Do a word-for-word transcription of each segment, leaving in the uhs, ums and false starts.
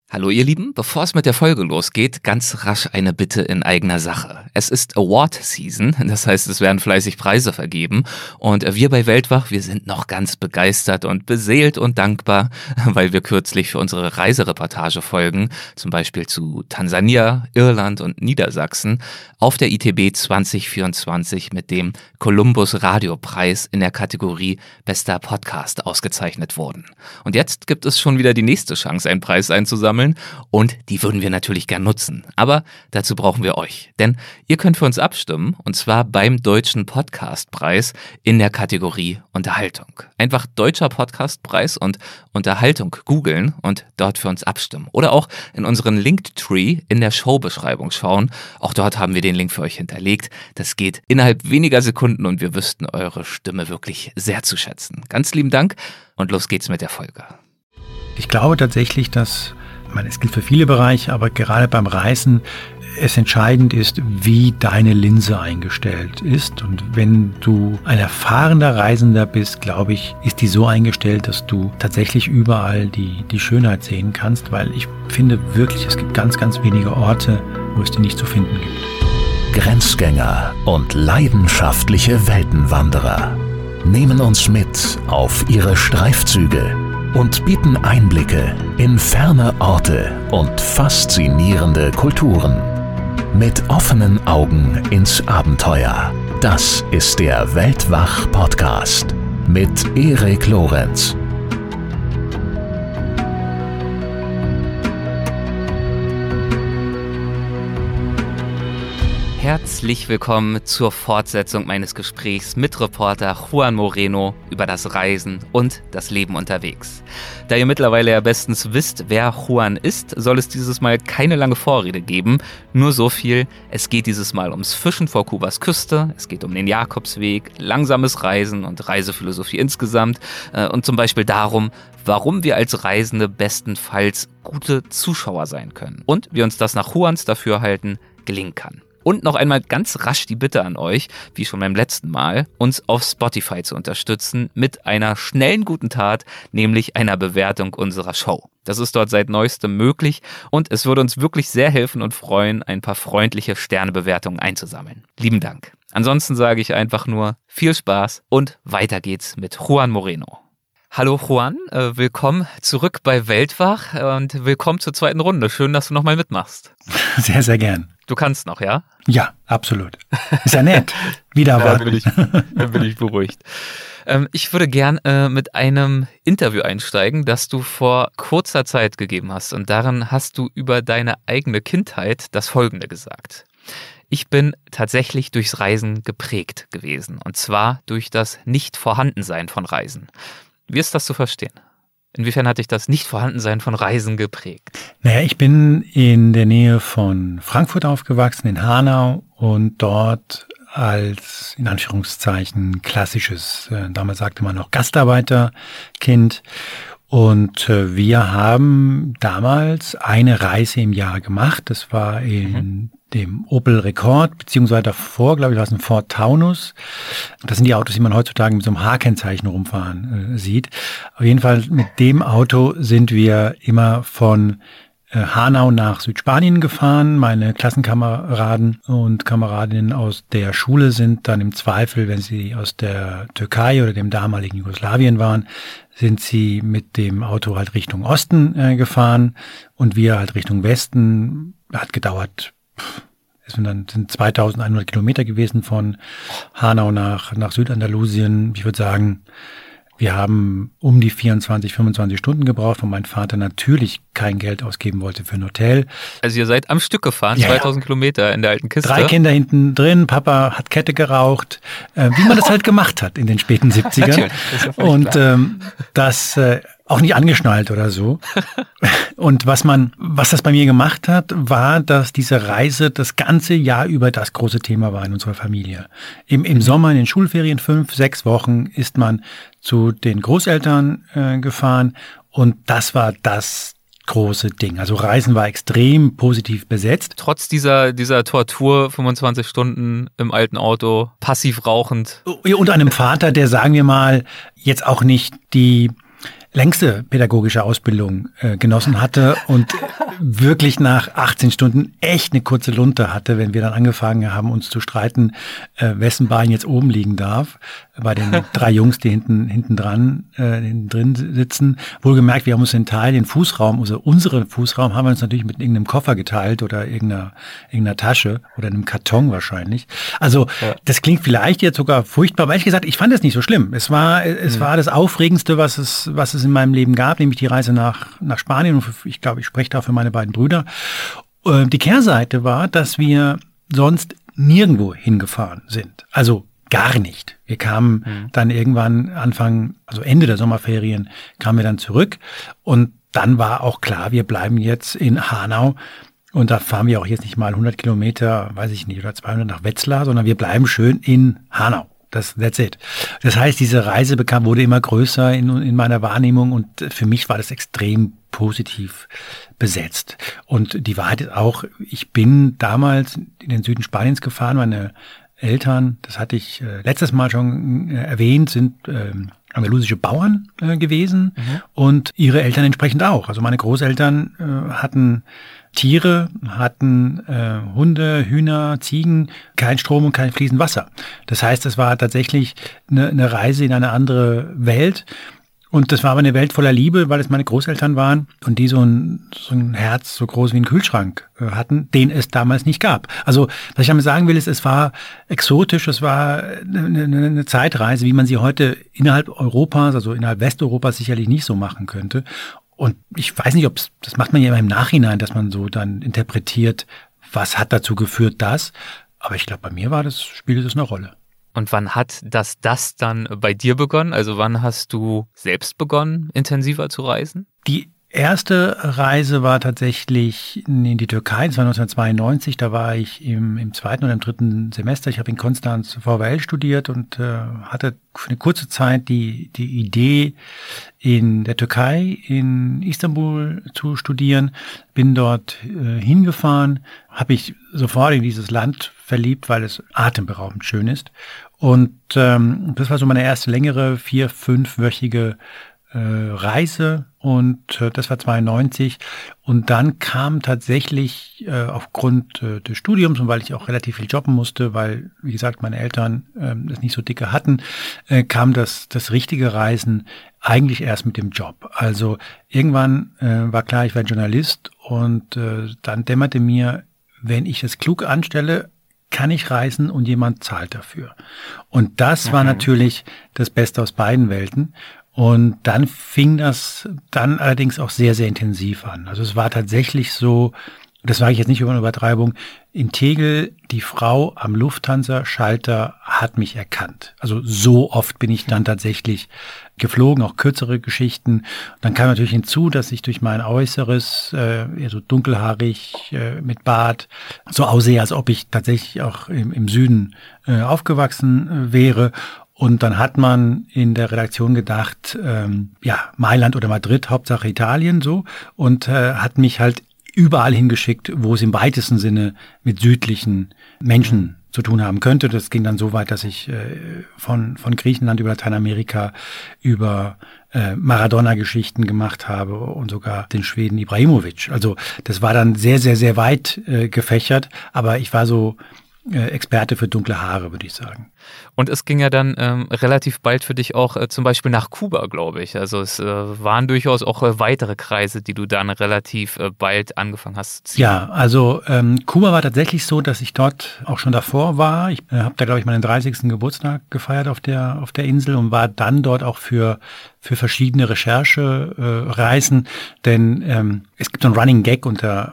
Hallo ihr Lieben, bevor es mit der Folge losgeht, ganz rasch eine Bitte in eigener Sache. Es ist Award Season, das heißt, es werden fleißig Preise vergeben und wir bei Weltwach, wir sind noch ganz begeistert und beseelt und dankbar, weil wir kürzlich für unsere Reisereportage-Folgen, zum Beispiel zu Tansania, Irland und Niedersachsen, auf der I T B zwanzig vierundzwanzig mit dem Columbus Radiopreis in der Kategorie Bester Podcast ausgezeichnet wurden. Und jetzt gibt es schon wieder die nächste Chance, einen Preis einzusammeln. Und die würden wir natürlich gern nutzen. Aber dazu brauchen wir euch. Denn ihr könnt für uns abstimmen, und zwar beim Deutschen Podcastpreis in der Kategorie Unterhaltung. Einfach Deutscher Podcastpreis und Unterhaltung googeln und dort für uns abstimmen. Oder auch in unseren Linktree in der Showbeschreibung schauen. Auch dort haben wir den Link für euch hinterlegt. Das geht innerhalb weniger Sekunden und wir wüssten eure Stimme wirklich sehr zu schätzen. Ganz lieben Dank und los geht's mit der Folge. Ich glaube tatsächlich, dass Ich meine, es gilt für viele Bereiche, aber gerade beim Reisen es entscheidend ist, wie deine Linse eingestellt ist. Und wenn du ein erfahrener Reisender bist, glaube ich, ist die so eingestellt, dass du tatsächlich überall die, die Schönheit sehen kannst, weil ich finde wirklich, es gibt ganz, ganz wenige Orte, wo es die nicht zu finden gibt. Grenzgänger und leidenschaftliche Weltenwanderer nehmen uns mit auf ihre Streifzüge und bieten Einblicke in ferne Orte und faszinierende Kulturen. Mit offenen Augen ins Abenteuer. Das ist der Weltwach-Podcast mit Erik Lorenz. Herzlich willkommen zur Fortsetzung meines Gesprächs mit Reporter Juan Moreno über das Reisen und das Leben unterwegs. Da ihr mittlerweile ja bestens wisst, wer Juan ist, soll es dieses Mal keine lange Vorrede geben. Nur so viel, es geht dieses Mal ums Fischen vor Kubas Küste, es geht um den Jakobsweg, langsames Reisen und Reisephilosophie insgesamt äh, und zum Beispiel darum, warum wir als Reisende bestenfalls gute Zuschauer sein können und wie uns das nach Juans Dafürhalten gelingen kann. Und noch einmal ganz rasch die Bitte an euch, wie schon beim letzten Mal, uns auf Spotify zu unterstützen mit einer schnellen guten Tat, nämlich einer Bewertung unserer Show. Das ist dort seit neuestem möglich und es würde uns wirklich sehr helfen und freuen, ein paar freundliche Sternebewertungen einzusammeln. Lieben Dank. Ansonsten sage ich einfach nur viel Spaß und weiter geht's mit Juan Moreno. Hallo Juan, äh, willkommen zurück bei Weltwach und willkommen zur zweiten Runde. Schön, dass du nochmal mitmachst. Sehr, sehr gern. Du kannst noch, ja? Ja, absolut. Ist ja nett. Wieder ja, dann, bin ich, dann bin ich beruhigt. Ähm, ich würde gern äh, mit einem Interview einsteigen, das du vor kurzer Zeit gegeben hast. Und darin hast du über deine eigene Kindheit das Folgende gesagt. Ich bin tatsächlich durchs Reisen geprägt gewesen. Und zwar durch das Nicht-Vorhandensein von Reisen. Wie ist das zu verstehen? Inwiefern hat dich das Nicht-Vorhandensein von Reisen geprägt? Naja, ich bin in der Nähe von Frankfurt aufgewachsen, in Hanau, und dort als, in Anführungszeichen, klassisches, äh, damals sagte man noch Gastarbeiterkind. Und äh, wir haben damals eine Reise im Jahr gemacht. Das war in mhm. dem Opel Rekord, beziehungsweise davor, glaube ich, war es ein Ford Taunus. Das sind die Autos, die man heutzutage mit so einem H-Kennzeichen rumfahren äh, sieht. Auf jeden Fall mit dem Auto sind wir immer von äh, Hanau nach Südspanien gefahren. Meine Klassenkameraden und Kameradinnen aus der Schule sind dann im Zweifel, wenn sie aus der Türkei oder dem damaligen Jugoslawien waren, sind sie mit dem Auto halt Richtung Osten äh, gefahren und wir halt Richtung Westen. Hat gedauert, es sind dann sind zweitausendeinhundert Kilometer gewesen von Hanau nach nach Südandalusien. Ich würde sagen, wir haben um die vierundzwanzig, fünfundzwanzig Stunden gebraucht, weil mein Vater natürlich kein Geld ausgeben wollte für ein Hotel. Also ihr seid am Stück gefahren, ja, zweitausend Kilometer in der alten Kiste. Drei Kinder hinten drin, Papa hat Kette geraucht, äh, wie man das halt gemacht hat in den späten siebzigern. Ja, und ähm, das äh, auch nicht angeschnallt oder so. Und was man, was das bei mir gemacht hat, war, dass diese Reise das ganze Jahr über das große Thema war in unserer Familie. Im, im Sommer, in den Schulferien, fünf, sechs Wochen, ist man zu den Großeltern äh, gefahren und das war das große Ding. Also Reisen war extrem positiv besetzt. Trotz dieser, dieser Tortur, fünfundzwanzig Stunden im alten Auto, passiv rauchend. Und einem Vater, der, sagen wir mal, jetzt auch nicht die längste pädagogische Ausbildung äh, genossen hatte und wirklich nach achtzehn Stunden echt eine kurze Lunte hatte, wenn wir dann angefangen haben, uns zu streiten, äh, wessen Bein jetzt oben liegen darf, bei den drei Jungs, die hinten hinten dran, äh, hinten drin sitzen. Wohlgemerkt, wir haben uns den Teil, den Fußraum, also unseren Fußraum haben wir uns natürlich mit irgendeinem Koffer geteilt oder irgendeiner, irgendeiner Tasche oder einem Karton wahrscheinlich. Also ja. Das klingt vielleicht jetzt sogar furchtbar, aber ehrlich gesagt, ich fand es nicht so schlimm. Es war, es mhm. war das Aufregendste, was es, was es in meinem Leben gab, nämlich die Reise nach, nach Spanien. Und ich glaube, ich spreche da für meine beiden Brüder. Die Kehrseite war, dass wir sonst nirgendwo hingefahren sind. Also gar nicht. Wir kamen mhm. dann irgendwann Anfang, also Ende der Sommerferien, kamen wir dann zurück. Und dann war auch klar, wir bleiben jetzt in Hanau. Und da fahren wir auch jetzt nicht mal hundert Kilometer, weiß ich nicht, oder zweihundert nach Wetzlar, sondern wir bleiben schön in Hanau. Das, that's it. Das heißt, diese Reise bekam, wurde immer größer in, in meiner Wahrnehmung und für mich war das extrem positiv besetzt. Und die Wahrheit ist auch, ich bin damals in den Süden Spaniens gefahren, meine Eltern, das hatte ich äh, letztes Mal schon äh, erwähnt, sind äh, andalusische Bauern äh, gewesen mhm. und ihre Eltern entsprechend auch. Also meine Großeltern äh, hatten Tiere, hatten äh, Hunde, Hühner, Ziegen, kein Strom und kein fließend Wasser. Das heißt, es war tatsächlich eine, eine Reise in eine andere Welt. Und das war aber eine Welt voller Liebe, weil es meine Großeltern waren und die so ein, so ein Herz so groß wie ein Kühlschrank äh, hatten, den es damals nicht gab. Also was ich damit sagen will, ist, es war exotisch, es war eine, eine, eine Zeitreise, wie man sie heute innerhalb Europas, also innerhalb Westeuropas sicherlich nicht so machen könnte. Und ich weiß nicht, ob es, das macht man ja immer im Nachhinein, dass man so dann interpretiert, was hat dazu geführt, das. Aber ich glaube, bei mir war das, spielte das eine Rolle. Und wann hat das das dann bei dir begonnen? Also wann hast du selbst begonnen, intensiver zu reisen? Die erste Reise war tatsächlich in die Türkei, das war neunzehnhundertzweiundneunzig, da war ich im, im zweiten oder im dritten Semester. Ich habe in Konstanz V W L studiert und äh, hatte für eine kurze Zeit die, die Idee, in der Türkei, in Istanbul zu studieren. Bin dort äh, hingefahren, habe ich sofort in dieses Land verliebt, weil es atemberaubend schön ist. Und ähm, das war so meine erste längere, vier-, fünfwöchige äh, Reise und äh, das war zweiundneunzig. Und dann kam tatsächlich äh, aufgrund äh, des Studiums und weil ich auch relativ viel jobben musste, weil, wie gesagt, meine Eltern äh, das nicht so dicke hatten, äh, kam das, das richtige Reisen eigentlich erst mit dem Job. Also irgendwann äh, war klar, ich werde Journalist und äh, dann dämmerte mir, wenn ich es klug anstelle, kann ich reisen und jemand zahlt dafür. Und das okay. war natürlich das Beste aus beiden Welten. Und dann fing das dann allerdings auch sehr, sehr intensiv an. Also es war tatsächlich so, das sage ich jetzt nicht über eine Übertreibung, in Tegel, die Frau am Lufthansa-Schalter hat mich erkannt. Also so oft bin ich dann tatsächlich geflogen, auch kürzere Geschichten. Dann kam natürlich hinzu, dass ich durch mein Äußeres, äh, eher so dunkelhaarig, äh, mit Bart, so aussehe, als ob ich tatsächlich auch im, im Süden äh, aufgewachsen äh, wäre. Und dann hat man in der Redaktion gedacht, ähm, ja, Mailand oder Madrid, Hauptsache Italien, so. Und äh, hat mich halt überall hingeschickt, wo es im weitesten Sinne mit südlichen Menschen zu tun haben könnte. Das ging dann so weit, dass ich äh, von von Griechenland über Lateinamerika über äh, Maradona-Geschichten gemacht habe und sogar den Schweden Ibrahimovic. Also das war dann sehr, sehr, sehr weit äh, gefächert, aber ich war so äh, Experte für dunkle Haare, würde ich sagen. Und es ging ja dann ähm, relativ bald für dich auch äh, zum Beispiel nach Kuba, glaube ich. Also es äh, waren durchaus auch äh, weitere Kreise, die du dann relativ äh, bald angefangen hast zu ziehen. Ja, also ähm, Kuba war tatsächlich so, dass ich dort auch schon davor war. Ich äh, habe da, glaube ich, meinen dreißigsten Geburtstag gefeiert auf der auf der Insel und war dann dort auch für für verschiedene Recherchereisen, äh, denn ähm, es gibt so einen Running Gag unter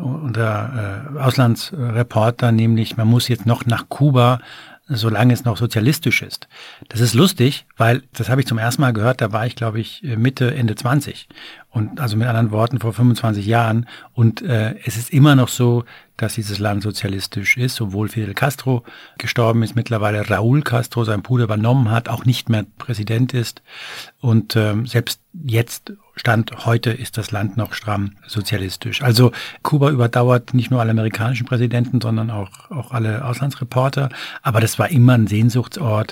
unter äh, Auslandsreportern, nämlich man muss jetzt noch nach Kuba, solange es noch sozialistisch ist. Das ist lustig, weil das habe ich zum ersten Mal gehört, da war ich, glaube ich, Mitte, Ende zwanzig. Und also mit anderen Worten vor fünfundzwanzig Jahren. Und äh, es ist immer noch so, dass dieses Land sozialistisch ist, obwohl Fidel Castro gestorben ist, mittlerweile Raúl Castro seinen Bruder übernommen hat, auch nicht mehr Präsident ist. Und ähm, selbst jetzt, Stand heute, ist das Land noch stramm sozialistisch. Also Kuba überdauert nicht nur alle amerikanischen Präsidenten, sondern auch, auch alle Auslandsreporter. Aber das war immer ein Sehnsuchtsort,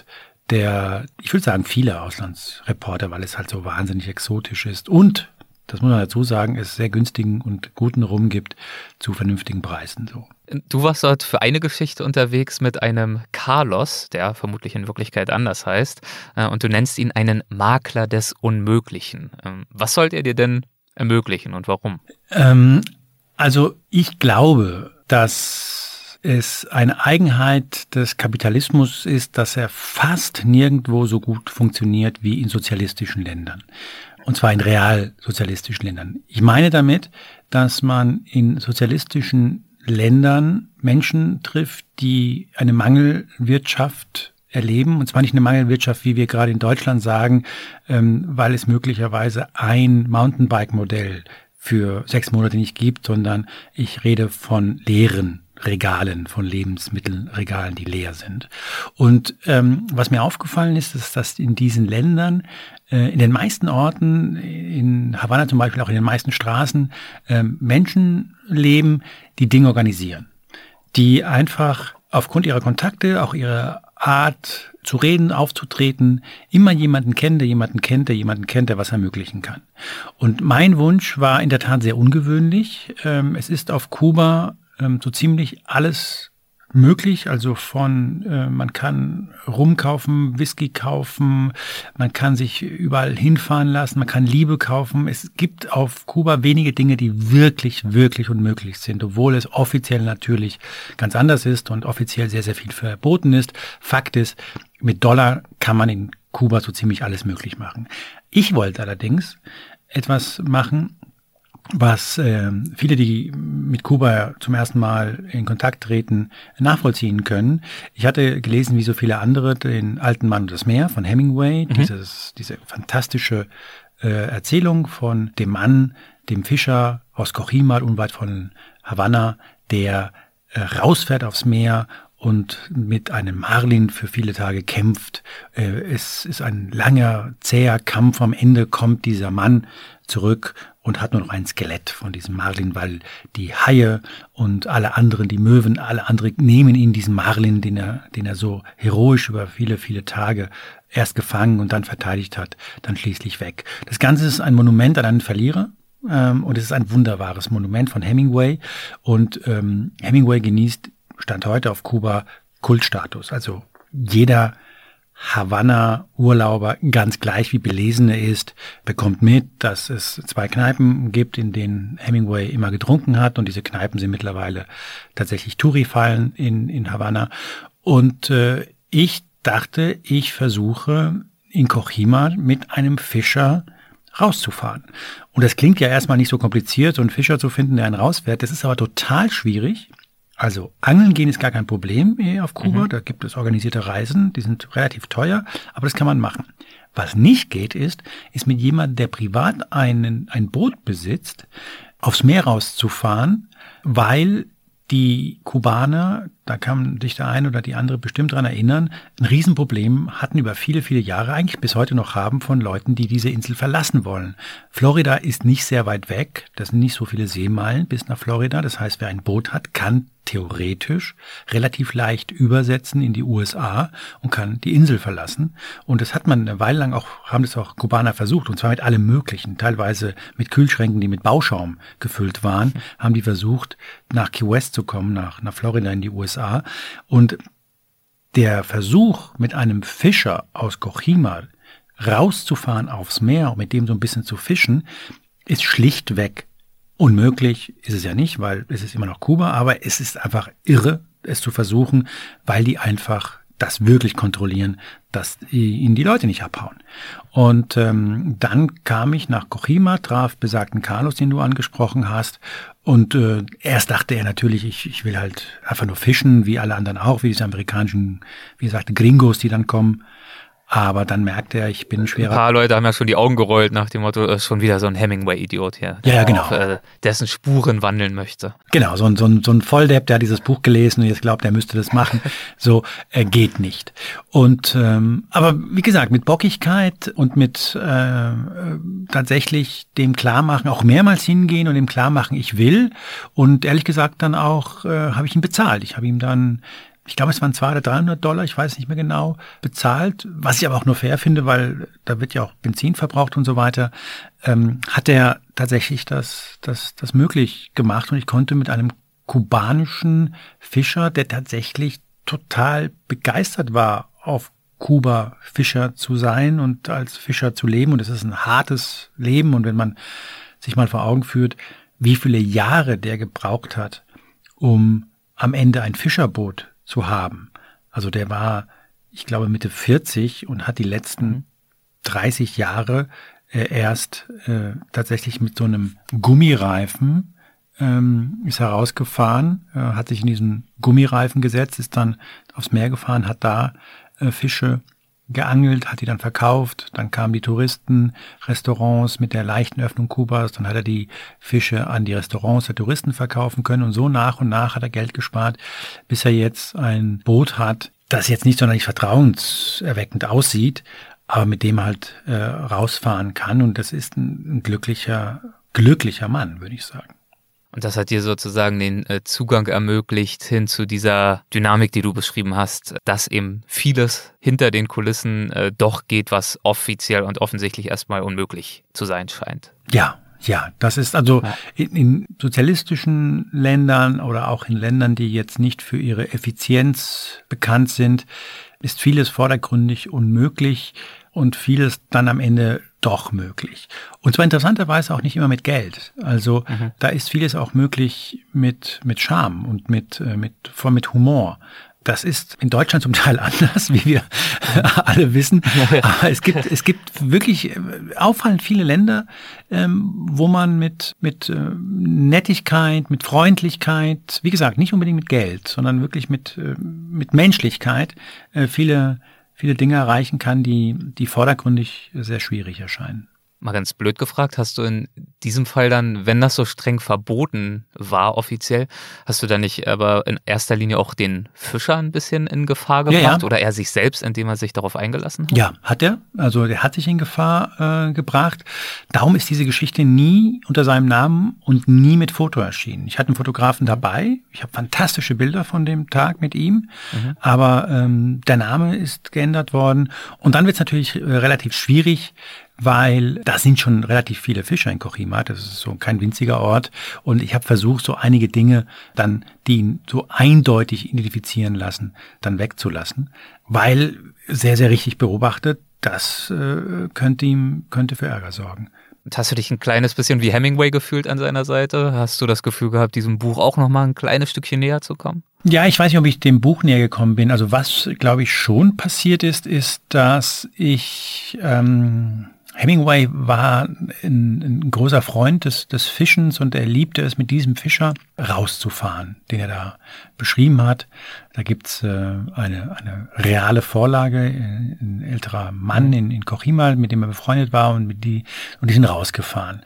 der, ich würde sagen, viele Auslandsreporter, weil es halt so wahnsinnig exotisch ist und, das muss man dazu sagen, es sehr günstigen und guten Rum gibt zu vernünftigen Preisen. So. Du warst dort für eine Geschichte unterwegs mit einem Carlos, der vermutlich in Wirklichkeit anders heißt, und du nennst ihn einen Makler des Unmöglichen. Was sollte er dir denn ermöglichen und warum? Ähm, also ich glaube, dass es eine Eigenheit des Kapitalismus ist, dass er fast nirgendwo so gut funktioniert wie in sozialistischen Ländern. Und zwar in realsozialistischen Ländern. Ich meine damit, dass man in sozialistischen Ländern Menschen trifft, die eine Mangelwirtschaft erleben. Und zwar nicht eine Mangelwirtschaft, wie wir gerade in Deutschland sagen, ähm, weil es möglicherweise ein Mountainbike-Modell für sechs Monate nicht gibt, sondern ich rede von leeren Regalen, von Lebensmittelregalen, die leer sind. Und ähm, was mir aufgefallen ist, ist, dass in diesen Ländern, äh, in den meisten Orten, in Havanna zum Beispiel, auch in den meisten Straßen, äh, Menschen leben, die Dinge organisieren. Die einfach aufgrund ihrer Kontakte, auch ihrer Art zu reden, aufzutreten, immer jemanden kennen, der jemanden kennt, der jemanden kennt, der was ermöglichen kann. Und mein Wunsch war in der Tat sehr ungewöhnlich. Ähm, es ist auf Kuba so ziemlich alles möglich, also von, äh, man kann Rum kaufen, Whisky kaufen, man kann sich überall hinfahren lassen, man kann Liebe kaufen. Es gibt auf Kuba wenige Dinge, die wirklich, wirklich unmöglich sind, obwohl es offiziell natürlich ganz anders ist und offiziell sehr, sehr viel verboten ist. Fakt ist, mit Dollar kann man in Kuba so ziemlich alles möglich machen. Ich wollte allerdings etwas machen, was äh, viele, die mit Kuba zum ersten Mal in Kontakt treten, nachvollziehen können. Ich hatte gelesen, wie so viele andere, den Alten Mann und das Meer von Hemingway, mhm. dieses, diese fantastische äh, Erzählung von dem Mann, dem Fischer aus Cochimal, unweit von Havanna, der äh, rausfährt aufs Meer und mit einem Marlin für viele Tage kämpft. Äh, es ist ein langer, zäher Kampf. Am Ende kommt dieser Mann zurück und hat nur noch ein Skelett von diesem Marlin, weil die Haie und alle anderen, die Möwen, alle anderen nehmen ihn, diesen Marlin, den er, den er so heroisch über viele, viele Tage erst gefangen und dann verteidigt hat, dann schließlich weg. Das Ganze ist ein Monument an einen Verlierer. Ähm, und es ist ein wunderbares Monument von Hemingway. Und ähm, Hemingway genießt Stand heute auf Kuba Kultstatus. Also jeder Havanna-Urlauber, ganz gleich wie belesen er ist, bekommt mit, dass es zwei Kneipen gibt, in denen Hemingway immer getrunken hat. Und diese Kneipen sind mittlerweile tatsächlich Touri-Fallen in, in Havanna. Und äh, ich dachte, ich versuche in Cochimal mit einem Fischer rauszufahren. Und das klingt ja erstmal nicht so kompliziert, so einen Fischer zu finden, der einen rausfährt. Das ist aber total schwierig. Also Angeln gehen ist gar kein Problem auf Kuba, mhm. Da gibt es organisierte Reisen, die sind relativ teuer, aber das kann man machen. Was nicht geht ist, ist mit jemandem, der privat einen, ein Boot besitzt, aufs Meer rauszufahren, weil die Kubaner, da kann sich der eine oder die andere bestimmt dran erinnern, ein Riesenproblem hatten über viele, viele Jahre, eigentlich bis heute noch haben, von Leuten, die diese Insel verlassen wollen. Florida ist nicht sehr weit weg, das sind nicht so viele Seemeilen bis nach Florida. Das heißt, wer ein Boot hat, kann theoretisch relativ leicht übersetzen in die U S A und kann die Insel verlassen. Und das hat man eine Weile lang auch, haben das auch Kubaner versucht, und zwar mit allem Möglichen. Teilweise mit Kühlschränken, die mit Bauschaum gefüllt waren, haben die versucht, nach Key West zu kommen, nach, nach Florida in die U S A. Und der Versuch, mit einem Fischer aus Cochimal rauszufahren aufs Meer und mit dem so ein bisschen zu fischen, ist schlichtweg unmöglich. Ist es ja nicht, weil es ist immer noch Kuba, aber es ist einfach irre, es zu versuchen, weil die einfach das wirklich kontrollieren, dass ihnen die Leute nicht abhauen. Und ähm, dann kam ich nach Cochimal, traf besagten Carlos, den du angesprochen hast. Und äh, erst dachte er natürlich, ich, ich will halt einfach nur fischen, wie alle anderen auch, wie diese amerikanischen, wie gesagt, Gringos, die dann kommen. Aber dann merkte er, ich bin ein schwerer... Ein paar Leute haben ja schon die Augen gerollt nach dem Motto, ist schon wieder so ein Hemingway-Idiot hier. Ja, ja, genau. Auf, äh, dessen Spuren wandeln möchte. Genau, so ein, so ein, so ein Volldepp, der hat dieses Buch gelesen und jetzt glaubt, er müsste das machen. So äh, geht nicht. Und ähm, aber wie gesagt, mit Bockigkeit und mit äh, tatsächlich dem Klarmachen, auch mehrmals hingehen und dem Klarmachen, ich will. Und ehrlich gesagt dann auch äh, habe ich ihn bezahlt. Ich habe ihm dann ich glaube, es waren zweihundert oder dreihundert Dollar, ich weiß nicht mehr genau, bezahlt, was ich aber auch nur fair finde, weil da wird ja auch Benzin verbraucht und so weiter, ähm, hat er tatsächlich das, das, das möglich gemacht und ich konnte mit einem kubanischen Fischer, der tatsächlich total begeistert war, auf Kuba Fischer zu sein und als Fischer zu leben, und es ist ein hartes Leben, und wenn man sich mal vor Augen führt, wie viele Jahre der gebraucht hat, um am Ende ein Fischerboot zu haben. Also der war, ich glaube, Mitte vierzig und hat die letzten dreißig Jahre äh, erst äh, tatsächlich mit so einem Gummireifen ähm, ist herausgefahren, äh, hat sich in diesen Gummireifen gesetzt, ist dann aufs Meer gefahren, hat da äh, Fische geangelt, hat die dann verkauft, dann kamen die Touristen, Restaurants mit der leichten Öffnung Kubas, dann hat er die Fische an die Restaurants der Touristen verkaufen können, und so nach und nach hat er Geld gespart, bis er jetzt ein Boot hat, das jetzt nicht sonderlich vertrauenserweckend aussieht, aber mit dem halt äh, rausfahren kann, und das ist ein, ein glücklicher, glücklicher Mann, würde ich sagen. Und das hat dir sozusagen den äh, Zugang ermöglicht hin zu dieser Dynamik, die du beschrieben hast, dass eben vieles hinter den Kulissen äh, doch geht, was offiziell und offensichtlich erstmal unmöglich zu sein scheint. Ja, ja, das ist also ja. in, in sozialistischen Ländern oder auch in Ländern, die jetzt nicht für ihre Effizienz bekannt sind, ist vieles vordergründig unmöglich und vieles dann am Ende doch möglich. Und zwar interessanterweise auch nicht immer mit Geld. Also mhm. da ist vieles auch möglich mit mit Charme und mit mit vor mit Humor. Das ist in Deutschland zum Teil anders, wie wir alle wissen. Aber es gibt es gibt wirklich auffallend viele Länder, ähm, wo man mit mit äh, Nettigkeit, mit Freundlichkeit, wie gesagt, nicht unbedingt mit Geld, sondern wirklich mit äh, mit Menschlichkeit äh, viele viele Dinge erreichen kann, die die vordergründig sehr schwierig erscheinen. Mal ganz blöd gefragt, hast du in diesem Fall dann, wenn das so streng verboten war offiziell, hast du dann nicht aber in erster Linie auch den Fischer ein bisschen in Gefahr gebracht, ja, ja. oder er sich selbst, indem er sich darauf eingelassen hat? Ja, hat er. Also der hat sich in Gefahr äh, gebracht. Darum ist diese Geschichte nie unter seinem Namen und nie mit Foto erschienen. Ich hatte einen Fotografen dabei. Ich habe fantastische Bilder von dem Tag mit ihm. Mhm. Aber ähm, der Name ist geändert worden. Und dann wird es natürlich äh, relativ schwierig, weil da sind schon relativ viele Fischer in Kohima, das ist so kein winziger Ort, und ich habe versucht, so einige Dinge dann, die ihn so eindeutig identifizieren lassen, dann wegzulassen, weil sehr, sehr richtig beobachtet, das äh, könnte ihm, könnte für Ärger sorgen. Und hast du dich ein kleines bisschen wie Hemingway gefühlt an seiner Seite? Hast du das Gefühl gehabt, diesem Buch auch nochmal ein kleines Stückchen näher zu kommen? Ja, ich weiß nicht, ob ich dem Buch näher gekommen bin. Also was, glaube ich, schon passiert ist, ist, dass ich... Ähm, Hemingway war ein, ein großer Freund des, des Fischens, und er liebte es, mit diesem Fischer rauszufahren, den er da beschrieben hat. Da gibt's äh, eine, eine reale Vorlage, ein älterer Mann in, in Kohima, mit dem er befreundet war, und mit die und die sind rausgefahren.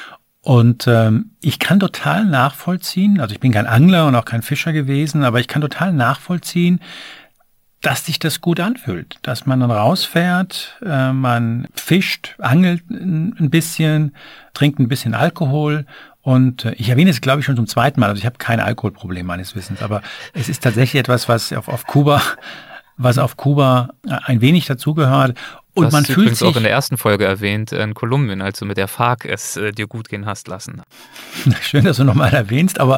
Und ähm, ich kann total nachvollziehen, also ich bin kein Angler und auch kein Fischer gewesen, aber ich kann total nachvollziehen, dass sich das gut anfühlt, dass man dann rausfährt, äh, man fischt, angelt ein, ein bisschen, trinkt ein bisschen Alkohol, und äh, ich erwähne es, glaube ich, schon zum zweiten Mal, also ich habe kein Alkoholproblem meines Wissens, aber es ist tatsächlich etwas, was auf, auf Kuba, was auf Kuba ein wenig dazugehört. Und man fühlt übrigens sich auch in der ersten Folge erwähnt, in Kolumbien, als du mit der FARC es äh, dir gut gehen hast lassen. Schön, dass du nochmal erwähnst, aber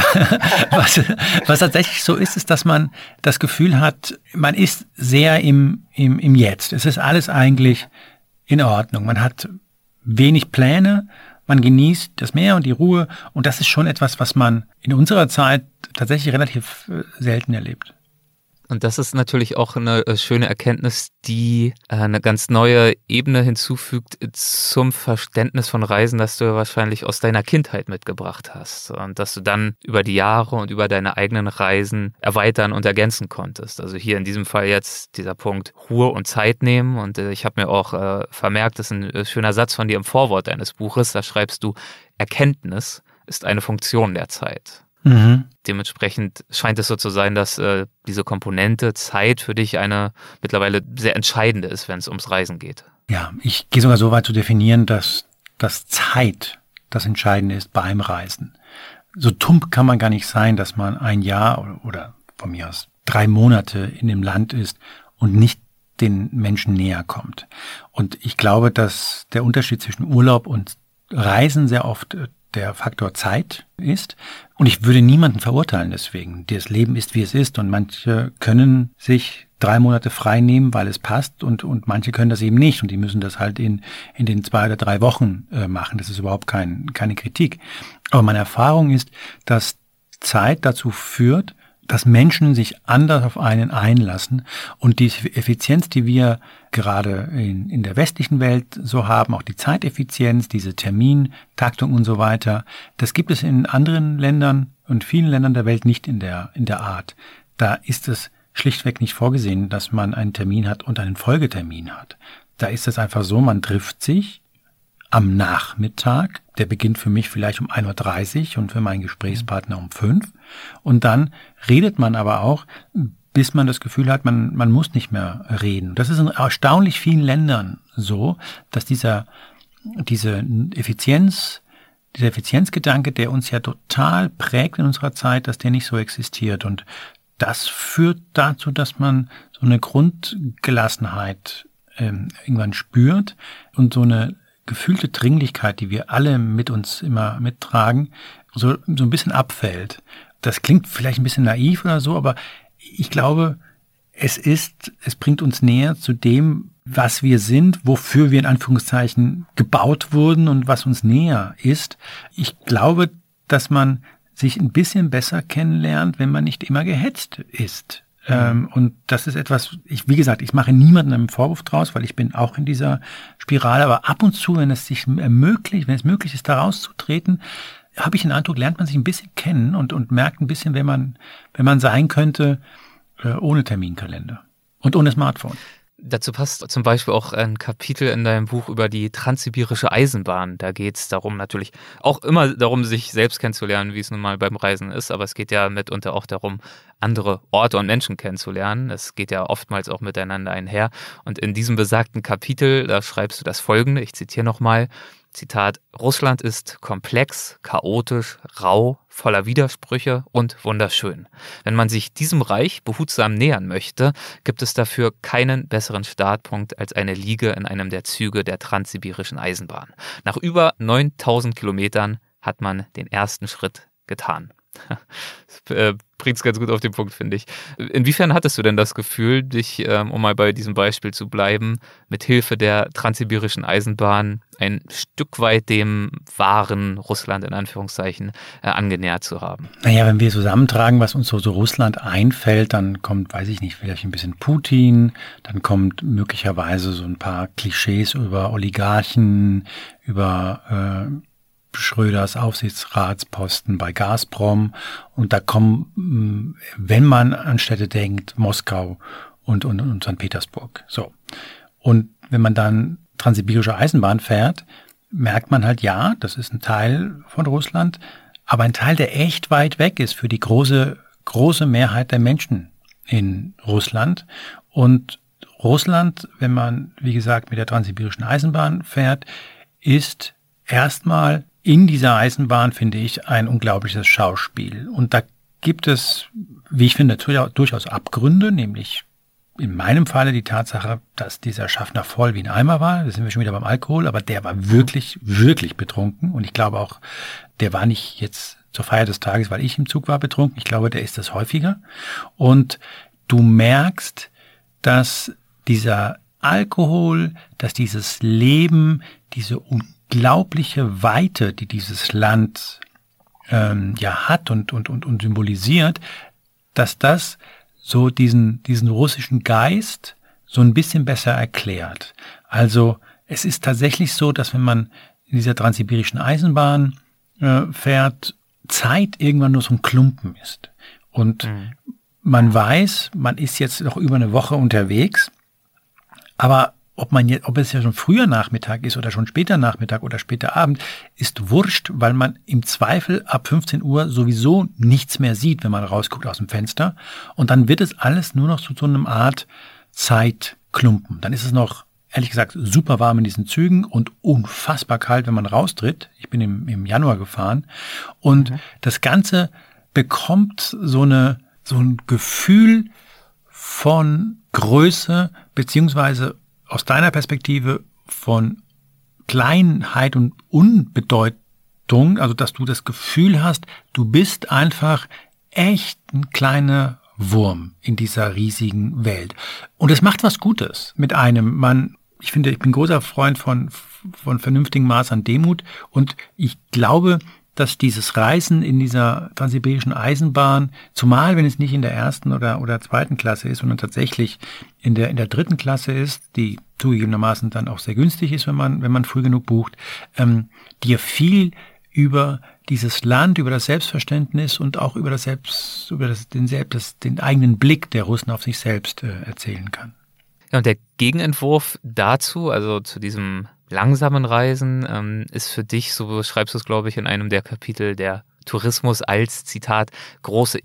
was, was tatsächlich so ist, ist, dass man das Gefühl hat, man ist sehr im, im, im Jetzt. Es ist alles eigentlich in Ordnung. Man hat wenig Pläne, man genießt das Meer und die Ruhe, und das ist schon etwas, was man in unserer Zeit tatsächlich relativ selten erlebt. Und das ist natürlich auch eine schöne Erkenntnis, die eine ganz neue Ebene hinzufügt zum Verständnis von Reisen, das du ja wahrscheinlich aus deiner Kindheit mitgebracht hast und dass du dann über die Jahre und über deine eigenen Reisen erweitern und ergänzen konntest. Also hier in diesem Fall jetzt dieser Punkt Ruhe und Zeit nehmen, und ich habe mir auch äh, vermerkt, das ist ein schöner Satz von dir im Vorwort deines Buches, da schreibst du, Erkenntnis ist eine Funktion der Zeit. Mhm. Dementsprechend scheint es so zu sein, dass äh, diese Komponente Zeit für dich eine mittlerweile sehr entscheidende ist, wenn es ums Reisen geht. Ja, ich gehe sogar so weit zu definieren, dass, dass Zeit das Entscheidende ist beim Reisen. So tump kann man gar nicht sein, dass man ein Jahr oder, oder von mir aus drei Monate in dem Land ist und nicht den Menschen näher kommt. Und ich glaube, dass der Unterschied zwischen Urlaub und Reisen sehr oft der Faktor Zeit ist. Und ich würde niemanden verurteilen deswegen. Das Leben ist, wie es ist. Und manche können sich drei Monate frei nehmen, weil es passt. Und, und manche können das eben nicht. Und die müssen das halt in, in den zwei oder drei Wochen äh, machen. Das ist überhaupt kein, keine Kritik. Aber meine Erfahrung ist, dass Zeit dazu führt, dass Menschen sich anders auf einen einlassen und die Effizienz, die wir gerade in, in der westlichen Welt so haben, auch die Zeiteffizienz, diese Termintaktung und so weiter, das gibt es in anderen Ländern und vielen Ländern der Welt nicht in der, in der Art. Da ist es schlichtweg nicht vorgesehen, dass man einen Termin hat und einen Folgetermin hat. Da ist es einfach so, man trifft sich am Nachmittag, der beginnt für mich vielleicht um ein Uhr dreißig und für meinen Gesprächspartner um fünf. Und dann redet man aber auch, bis man das Gefühl hat, man, man muss nicht mehr reden. Das ist in erstaunlich vielen Ländern so, dass dieser, diese Effizienz, dieser Effizienzgedanke, der uns ja total prägt in unserer Zeit, dass der nicht so existiert. Und das führt dazu, dass man so eine Grundgelassenheit ähm, irgendwann spürt und so eine gefühlte Dringlichkeit, die wir alle mit uns immer mittragen, so, so ein bisschen abfällt. Das klingt vielleicht ein bisschen naiv oder so, aber ich glaube, es ist, es bringt uns näher zu dem, was wir sind, wofür wir in Anführungszeichen gebaut wurden und was uns näher ist. Ich glaube, dass man sich ein bisschen besser kennenlernt, wenn man nicht immer gehetzt ist. Ähm, und das ist etwas, ich, wie gesagt, ich mache niemandem einen Vorwurf draus, weil ich bin auch in dieser Spirale, aber ab und zu, wenn es sich ermöglicht, wenn es möglich ist, da rauszutreten, habe ich den Eindruck, lernt man sich ein bisschen kennen und, und merkt ein bisschen, wenn man, wenn man sein könnte, äh, ohne Terminkalender und ohne Smartphone. Dazu passt zum Beispiel auch ein Kapitel in deinem Buch über die transsibirische Eisenbahn. Da geht es darum, natürlich auch immer darum, sich selbst kennenzulernen, wie es nun mal beim Reisen ist. Aber es geht ja mitunter auch darum, andere Orte und Menschen kennenzulernen. Es geht ja oftmals auch miteinander einher. Und in diesem besagten Kapitel, da schreibst du das Folgende, ich zitiere nochmal, Zitat, Russland ist komplex, chaotisch, rau, voller Widersprüche und wunderschön. Wenn man sich diesem Reich behutsam nähern möchte, gibt es dafür keinen besseren Startpunkt als eine Liege in einem der Züge der transsibirischen Eisenbahn. Nach über neuntausend Kilometern hat man den ersten Schritt getan. Das bringt es ganz gut auf den Punkt, finde ich. Inwiefern hattest du denn das Gefühl, dich, um mal bei diesem Beispiel zu bleiben, mit Hilfe der transsibirischen Eisenbahn ein Stück weit dem wahren Russland in Anführungszeichen angenähert zu haben? Naja, wenn wir zusammentragen, was uns so, so Russland einfällt, dann kommt, weiß ich nicht, vielleicht ein bisschen Putin, dann kommt möglicherweise so ein paar Klischees über Oligarchen, über äh, Schröders Aufsichtsratsposten bei Gazprom und da kommen, wenn man an Städte denkt, Moskau und, und, und Sankt Petersburg. So. Und wenn man dann transsibirische Eisenbahn fährt, merkt man halt, ja, das ist ein Teil von Russland, aber ein Teil, der echt weit weg ist für die große, große Mehrheit der Menschen in Russland. Und Russland, wenn man, wie gesagt, mit der transsibirischen Eisenbahn fährt, ist erstmal in dieser Eisenbahn, finde ich, ein unglaubliches Schauspiel. Und da gibt es, wie ich finde, durchaus Abgründe, nämlich in meinem Falle die Tatsache, dass dieser Schaffner voll wie ein Eimer war. Da sind wir schon wieder beim Alkohol, aber der war wirklich, wirklich betrunken. Und ich glaube auch, der war nicht jetzt zur Feier des Tages, weil ich im Zug war, betrunken. Ich glaube, der ist das häufiger. Und du merkst, dass dieser Alkohol, dass dieses Leben, diese unglaubliche Weite, die dieses Land ähm, ja hat und, und, und, und symbolisiert, dass das so diesen, diesen russischen Geist so ein bisschen besser erklärt. Also es ist tatsächlich so, dass wenn man in dieser transsibirischen Eisenbahn äh, fährt, Zeit irgendwann nur so ein Klumpen ist. Und mhm. man weiß, man ist jetzt noch über eine Woche unterwegs, aber ob man jetzt, ob es ja schon früher Nachmittag ist oder schon später Nachmittag oder später Abend, ist wurscht, weil man im Zweifel ab fünfzehn Uhr sowieso nichts mehr sieht, wenn man rausguckt aus dem Fenster. Und dann wird es alles nur noch zu so einer Art Zeitklumpen. Dann ist es noch, ehrlich gesagt, super warm in diesen Zügen und unfassbar kalt, wenn man raustritt. Ich bin im, im Januar gefahren. Und mhm. das Ganze bekommt so eine, so ein Gefühl von Größe beziehungsweise aus deiner Perspektive von Kleinheit und Unbedeutung, also dass du das Gefühl hast, du bist einfach echt ein kleiner Wurm in dieser riesigen Welt. Und es macht was Gutes mit einem. Man, ich finde, ich bin großer Freund von, von vernünftigem Maß an Demut und ich glaube, dass dieses Reisen in dieser transsibirischen Eisenbahn, zumal wenn es nicht in der ersten oder, oder zweiten Klasse ist, sondern tatsächlich in der, in der dritten Klasse ist, die zugegebenermaßen dann auch sehr günstig ist, wenn man, wenn man früh genug bucht, ähm, dir viel über dieses Land, über das Selbstverständnis und auch über das Selbst, über das, den, selbst, das, den eigenen Blick der Russen auf sich selbst äh, erzählen kann. Ja, und der Gegenentwurf dazu, also zu diesem langsamen Reisen, ähm, ist für dich, so schreibst du es, glaube ich, in einem der Kapitel, der Tourismus als, Zitat, große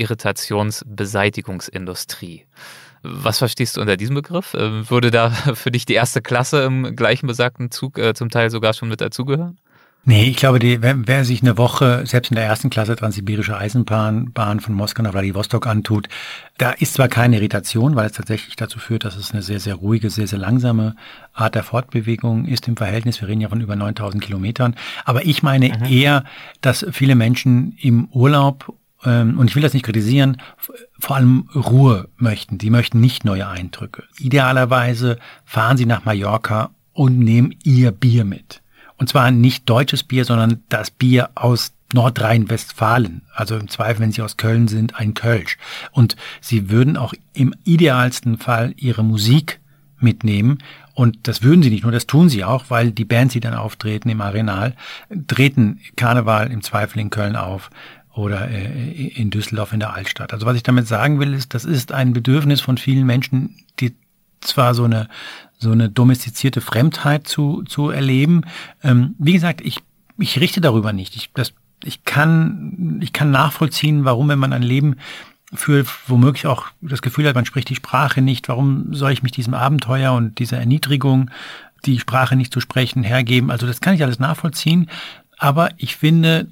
Irritationsbeseitigungsindustrie. Was verstehst du unter diesem Begriff? Ähm, würde da für dich die erste Klasse im gleichen besagten Zug äh, zum Teil sogar schon mit dazugehören? Nee, ich glaube, die, wer, wer sich eine Woche selbst in der ersten Klasse transsibirische Eisenbahn Bahn von Moskau nach Wladiwostok antut, da ist zwar keine Irritation, weil es tatsächlich dazu führt, dass es eine sehr, sehr ruhige, sehr, sehr langsame Art der Fortbewegung ist im Verhältnis. Wir reden ja von über neuntausend Kilometern. Aber ich meine mhm. eher, dass viele Menschen im Urlaub, ähm, und ich will das nicht kritisieren, vor allem Ruhe möchten. Die möchten nicht neue Eindrücke. Idealerweise fahren sie nach Mallorca und nehmen ihr Bier mit. Und zwar nicht deutsches Bier, sondern das Bier aus Nordrhein-Westfalen. Also im Zweifel, wenn Sie aus Köln sind, ein Kölsch. Und Sie würden auch im idealsten Fall Ihre Musik mitnehmen. Und das würden Sie nicht nur, das tun Sie auch, weil die Bands, die dann auftreten im Arenal, treten Karneval im Zweifel in Köln auf oder in Düsseldorf in der Altstadt. Also was ich damit sagen will, ist, das ist ein Bedürfnis von vielen Menschen, die zwar so eine so eine domestizierte Fremdheit zu zu erleben. Ähm, wie gesagt, ich ich richte darüber nicht. Ich das ich kann ich kann nachvollziehen, warum, wenn man ein Leben führt, womöglich auch das Gefühl hat, man spricht die Sprache nicht, warum soll ich mich diesem Abenteuer und dieser Erniedrigung, die Sprache nicht zu sprechen, hergeben? Also das kann ich alles nachvollziehen, aber ich finde,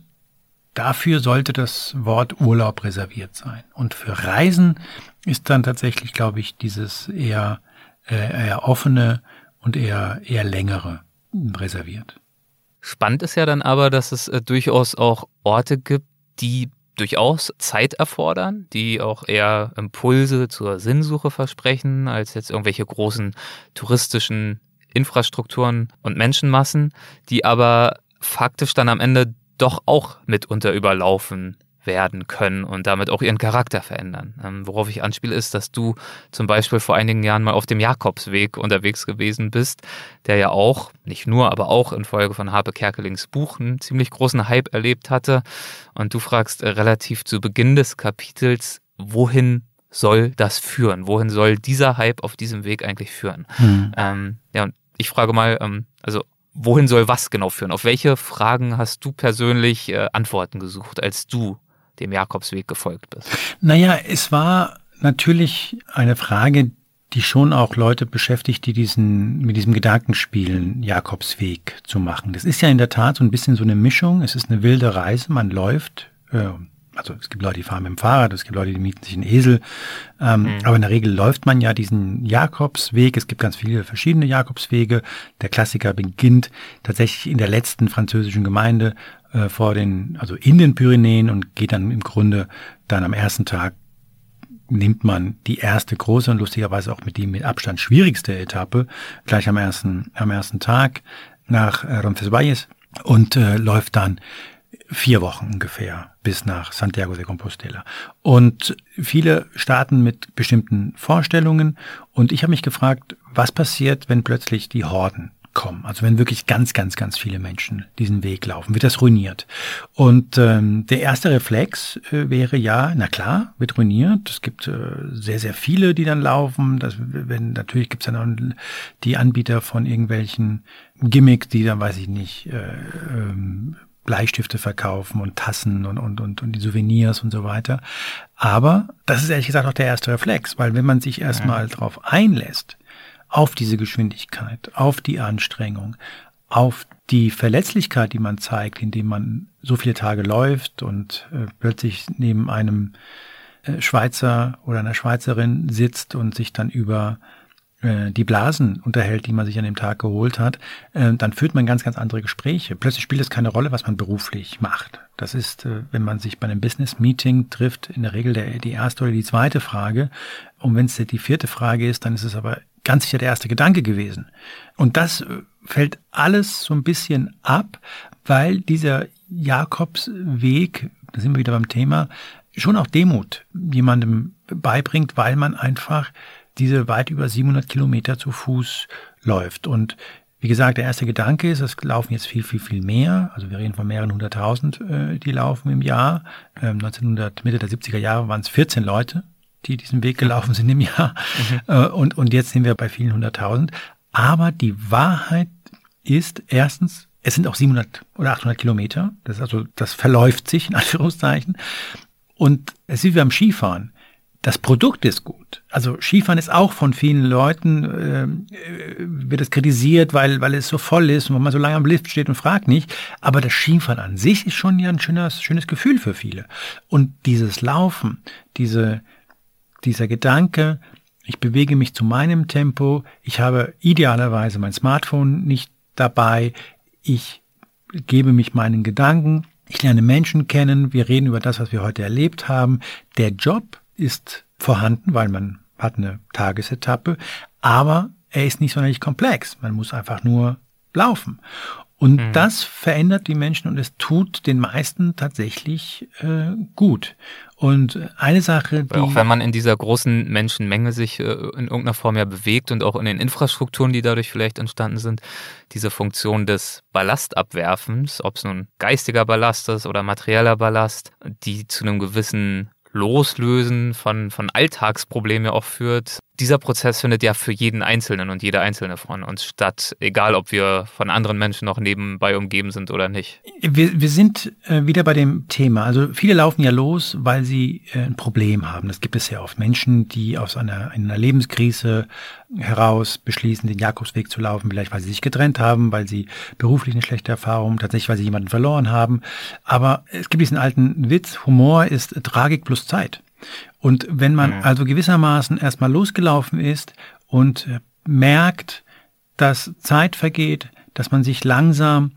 dafür sollte das Wort Urlaub reserviert sein. Und für Reisen ist dann tatsächlich, glaube ich, dieses eher eher offene und eher eher längere reserviert. Spannend ist ja dann aber, dass es äh, durchaus auch Orte gibt, die durchaus Zeit erfordern, die auch eher Impulse zur Sinnsuche versprechen, als jetzt irgendwelche großen touristischen Infrastrukturen und Menschenmassen, die aber faktisch dann am Ende doch auch mitunter überlaufen werden können und damit auch ihren Charakter verändern. Ähm, worauf ich anspiele, ist, dass du zum Beispiel vor einigen Jahren mal auf dem Jakobsweg unterwegs gewesen bist, der ja auch, nicht nur, aber auch infolge von Harpe Kerkelings Buch einen ziemlich großen Hype erlebt hatte. Und du fragst äh, relativ zu Beginn des Kapitels, wohin soll das führen? Wohin soll dieser Hype auf diesem Weg eigentlich führen? Hm. Ähm, ja, und ich frage mal, ähm, also wohin soll was genau führen? Auf welche Fragen hast du persönlich äh, Antworten gesucht, als du dem Jakobsweg gefolgt bist? Naja, es war natürlich eine Frage, die schon auch Leute beschäftigt, die diesen mit diesem Gedanken spielen, Jakobsweg zu machen. Das ist ja in der Tat so ein bisschen so eine Mischung. Es ist eine wilde Reise, man läuft, äh, also es gibt Leute, die fahren mit dem Fahrrad, es gibt Leute, die mieten sich einen Esel, ähm, mhm. aber in der Regel läuft man ja diesen Jakobsweg. Es gibt ganz viele verschiedene Jakobswege. Der Klassiker beginnt tatsächlich in der letzten französischen Gemeinde äh, vor den, also in den Pyrenäen und geht dann im Grunde dann am ersten Tag nimmt man die erste große und lustigerweise auch mit die mit Abstand schwierigste Etappe gleich am ersten am ersten Tag nach äh, Roncesvalles und äh, läuft dann vier Wochen ungefähr bis nach Santiago de Compostela. Und viele starten mit bestimmten Vorstellungen. Und ich habe mich gefragt, was passiert, wenn plötzlich die Horden kommen? Also wenn wirklich ganz, ganz, ganz viele Menschen diesen Weg laufen, wird das ruiniert. Und ähm, der erste Reflex äh, wäre ja, na klar, wird ruiniert. Es gibt äh, sehr, sehr viele, die dann laufen. Das, wenn, natürlich gibt es dann auch die Anbieter von irgendwelchen Gimmicks, die dann, weiß ich nicht, äh, ähm, Bleistifte verkaufen und Tassen und, und, und, und die Souvenirs und so weiter. Aber das ist ehrlich gesagt auch der erste Reflex, weil wenn man sich erstmal drauf einlässt, auf diese Geschwindigkeit, auf die Anstrengung, auf die Verletzlichkeit, die man zeigt, indem man so viele Tage läuft und äh, plötzlich neben einem Schweizer oder einer Schweizerin sitzt und sich dann über die Blasen unterhält, die man sich an dem Tag geholt hat, dann führt man ganz, ganz andere Gespräche. Plötzlich spielt es keine Rolle, was man beruflich macht. Das ist, wenn man sich bei einem Business-Meeting trifft, in der Regel der, die erste oder die zweite Frage. Und wenn es die vierte Frage ist, dann ist es aber ganz sicher der erste Gedanke gewesen. Und das fällt alles so ein bisschen ab, weil dieser Jakobsweg, da sind wir wieder beim Thema, schon auch Demut jemandem beibringt, weil man einfach diese weit über siebenhundert Kilometer zu Fuß läuft. Und wie gesagt, der erste Gedanke ist, es laufen jetzt viel, viel, viel mehr. Also wir reden von mehreren hunderttausend, äh, die laufen im Jahr. Ähm, neunzehnhundert, Mitte der siebziger Jahre waren es vierzehn Leute, die diesen Weg gelaufen sind im Jahr. Mhm. Äh, und, und jetzt sind wir bei vielen hunderttausend. Aber die Wahrheit ist erstens, es sind auch siebenhundert oder achthundert Kilometer. Das ist also, das verläuft sich in Anführungszeichen. Und es ist wie beim Skifahren. Das Produkt ist gut. Also Skifahren ist auch von vielen Leuten, äh, wird es kritisiert, weil weil es so voll ist und wenn man so lange am Lift steht und fragt nicht. Aber das Skifahren an sich ist schon ja ein schönes, schönes Gefühl für viele. Und dieses Laufen, diese, dieser Gedanke, ich bewege mich zu meinem Tempo, ich habe idealerweise mein Smartphone nicht dabei, ich gebe mich meinen Gedanken, ich lerne Menschen kennen, wir reden über das, was wir heute erlebt haben. Der Job ist vorhanden, weil man hat eine Tagesetappe, aber er ist nicht sonderlich komplex. Man muss einfach nur laufen. Und mhm. das verändert die Menschen und es tut den meisten tatsächlich äh, gut. Und eine Sache, die... Auch wenn man in dieser großen Menschenmenge sich äh, in irgendeiner Form ja bewegt und auch in den Infrastrukturen, die dadurch vielleicht entstanden sind, diese Funktion des Ballastabwerfens, ob es nun geistiger Ballast ist oder materieller Ballast, die zu einem gewissen Loslösen von, von Alltagsproblemen ja auch führt. Dieser Prozess findet ja für jeden Einzelnen und jede Einzelne von uns statt, egal ob wir von anderen Menschen noch nebenbei umgeben sind oder nicht. Wir, wir sind äh, wieder bei dem Thema. Also viele laufen ja los, weil sie äh, ein Problem haben. Das gibt es ja oft. Menschen, die aus einer, einer Lebenskrise heraus beschließen, den Jakobsweg zu laufen, vielleicht weil sie sich getrennt haben, weil sie beruflich eine schlechte Erfahrung, tatsächlich weil sie jemanden verloren haben. Aber es gibt diesen alten Witz, Humor ist Tragik plus Zeit. Und wenn man mhm. also gewissermaßen erstmal losgelaufen ist und merkt, dass Zeit vergeht, dass man sich langsam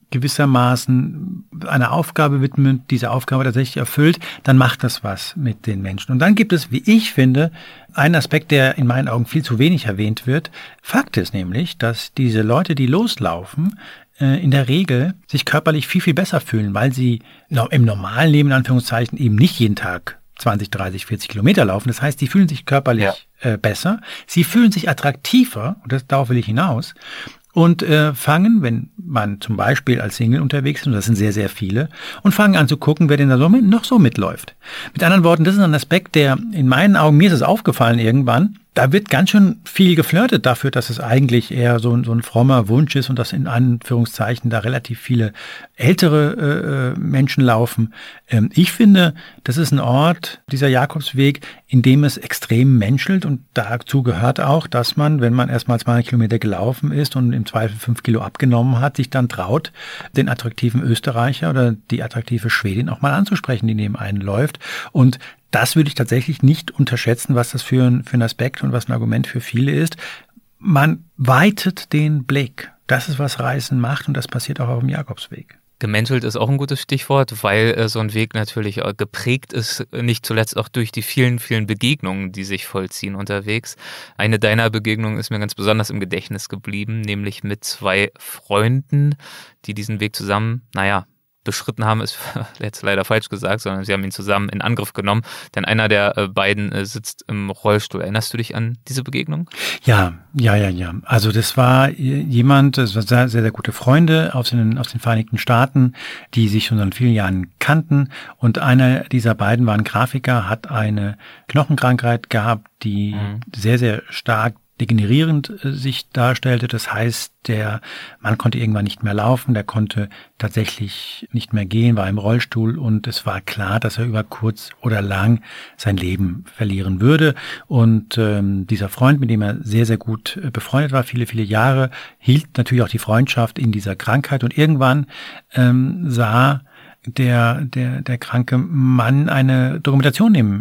gewissermaßen einer Aufgabe widmet, diese Aufgabe tatsächlich erfüllt, dann macht das was mit den Menschen. Und dann gibt es, wie ich finde, einen Aspekt, der in meinen Augen viel zu wenig erwähnt wird. Fakt ist nämlich, dass diese Leute, die loslaufen, in der Regel sich körperlich viel, viel besser fühlen, weil sie im normalen Leben, in Anführungszeichen, eben nicht jeden Tag zwanzig, dreißig, vierzig Kilometer laufen. Das heißt, die fühlen sich körperlich ja. äh, besser. Sie fühlen sich attraktiver, und das, darauf will ich hinaus, und äh, fangen, wenn man zum Beispiel als Single unterwegs ist, und das sind sehr, sehr viele, und fangen an zu gucken, wer denn da so mit, noch so mitläuft. Mit anderen Worten, das ist ein Aspekt, der in meinen Augen, mir ist es aufgefallen irgendwann, da wird ganz schön viel geflirtet dafür, dass es eigentlich eher so, so ein frommer Wunsch ist und dass in Anführungszeichen da relativ viele ältere äh, Menschen laufen. Ähm, ich finde, das ist ein Ort, dieser Jakobsweg, in dem es extrem menschelt und dazu gehört auch, dass man, wenn man erstmal zweihundert Kilometer gelaufen ist und im Zweifel fünf Kilo abgenommen hat, sich dann traut, den attraktiven Österreicher oder die attraktive Schwedin auch mal anzusprechen, die neben einen läuft. Und das würde ich tatsächlich nicht unterschätzen, was das für ein, für ein Aspekt und was ein Argument für viele ist. Man weitet den Blick. Das ist, was Reisen macht und das passiert auch auf dem Jakobsweg. Gemenschelt ist auch ein gutes Stichwort, weil äh, so ein Weg natürlich äh, geprägt ist, nicht zuletzt auch durch die vielen, vielen Begegnungen, die sich vollziehen unterwegs. Eine deiner Begegnungen ist mir ganz besonders im Gedächtnis geblieben, nämlich mit zwei Freunden, die diesen Weg zusammen, naja, beschritten haben, ist jetzt leider falsch gesagt, sondern sie haben ihn zusammen in Angriff genommen, denn einer der äh, beiden äh, sitzt im Rollstuhl. Erinnerst du dich an diese Begegnung? Ja, ja, ja, ja. Also das war jemand, das war sehr, sehr, sehr gute Freunde aus den, aus den Vereinigten Staaten, die sich schon seit vielen Jahren kannten und einer dieser beiden war ein Grafiker, hat eine Knochenkrankheit gehabt, die mhm. sehr, sehr stark degenerierend äh, sich darstellte. Das heißt, der Mann konnte irgendwann nicht mehr laufen, der konnte tatsächlich nicht mehr gehen, war im Rollstuhl und es war klar, dass er über kurz oder lang sein Leben verlieren würde. Und ähm, dieser Freund, mit dem er sehr, sehr gut äh, befreundet war, viele, viele Jahre, hielt natürlich auch die Freundschaft in dieser Krankheit und irgendwann ähm, sah der, der, der kranke Mann eine Dokumentation im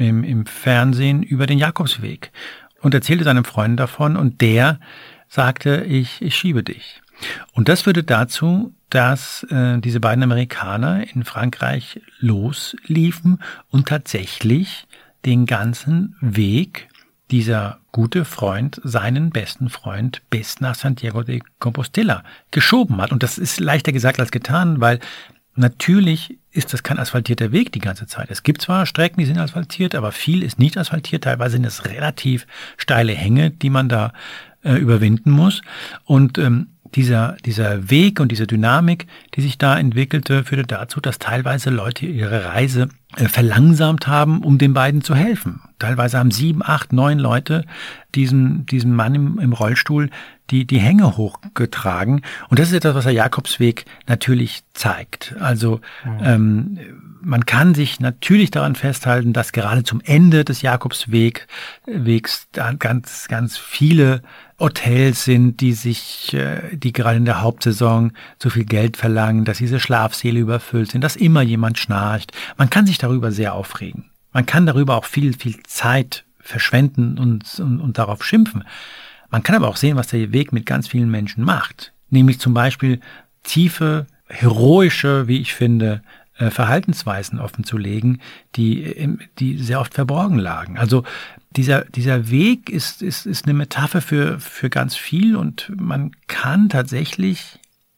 im, im Fernsehen über den Jakobsweg und erzählte seinem Freund davon und der sagte, ich, ich schiebe dich. Und das führte dazu, dass äh, diese beiden Amerikaner in Frankreich losliefen und tatsächlich den ganzen Weg dieser gute Freund seinen besten Freund bis nach Santiago de Compostela geschoben hat. Und das ist leichter gesagt als getan, weil natürlich ist das kein asphaltierter Weg die ganze Zeit. Es gibt zwar Strecken, die sind asphaltiert, aber viel ist nicht asphaltiert. Teilweise sind es relativ steile Hänge, die man da äh, überwinden muss. Und ähm, dieser, dieser Weg und diese Dynamik, die sich da entwickelte, führte dazu, dass teilweise Leute ihre Reise äh, verlangsamt haben, um den beiden zu helfen. Teilweise haben sieben, acht, neun Leute diesen, diesen Mann im, im Rollstuhl die, die Hänge hochgetragen. Und das ist etwas, was der Jakobsweg natürlich zeigt. Also, mhm. ähm, man kann sich natürlich daran festhalten, dass gerade zum Ende des Jakobswegs Wegs da ganz, ganz viele Hotels sind, die sich, die gerade in der Hauptsaison zu viel Geld verlangen, dass diese Schlafsäle überfüllt sind, dass immer jemand schnarcht. Man kann sich darüber sehr aufregen. Man kann darüber auch viel, viel Zeit verschwenden und, und, und darauf schimpfen. Man kann aber auch sehen, was der Weg mit ganz vielen Menschen macht. Nämlich zum Beispiel tiefe, heroische, wie ich finde, Verhaltensweisen offenzulegen, die, die sehr oft verborgen lagen. Also dieser, dieser Weg ist, ist, ist eine Metapher für, für ganz viel und man kann tatsächlich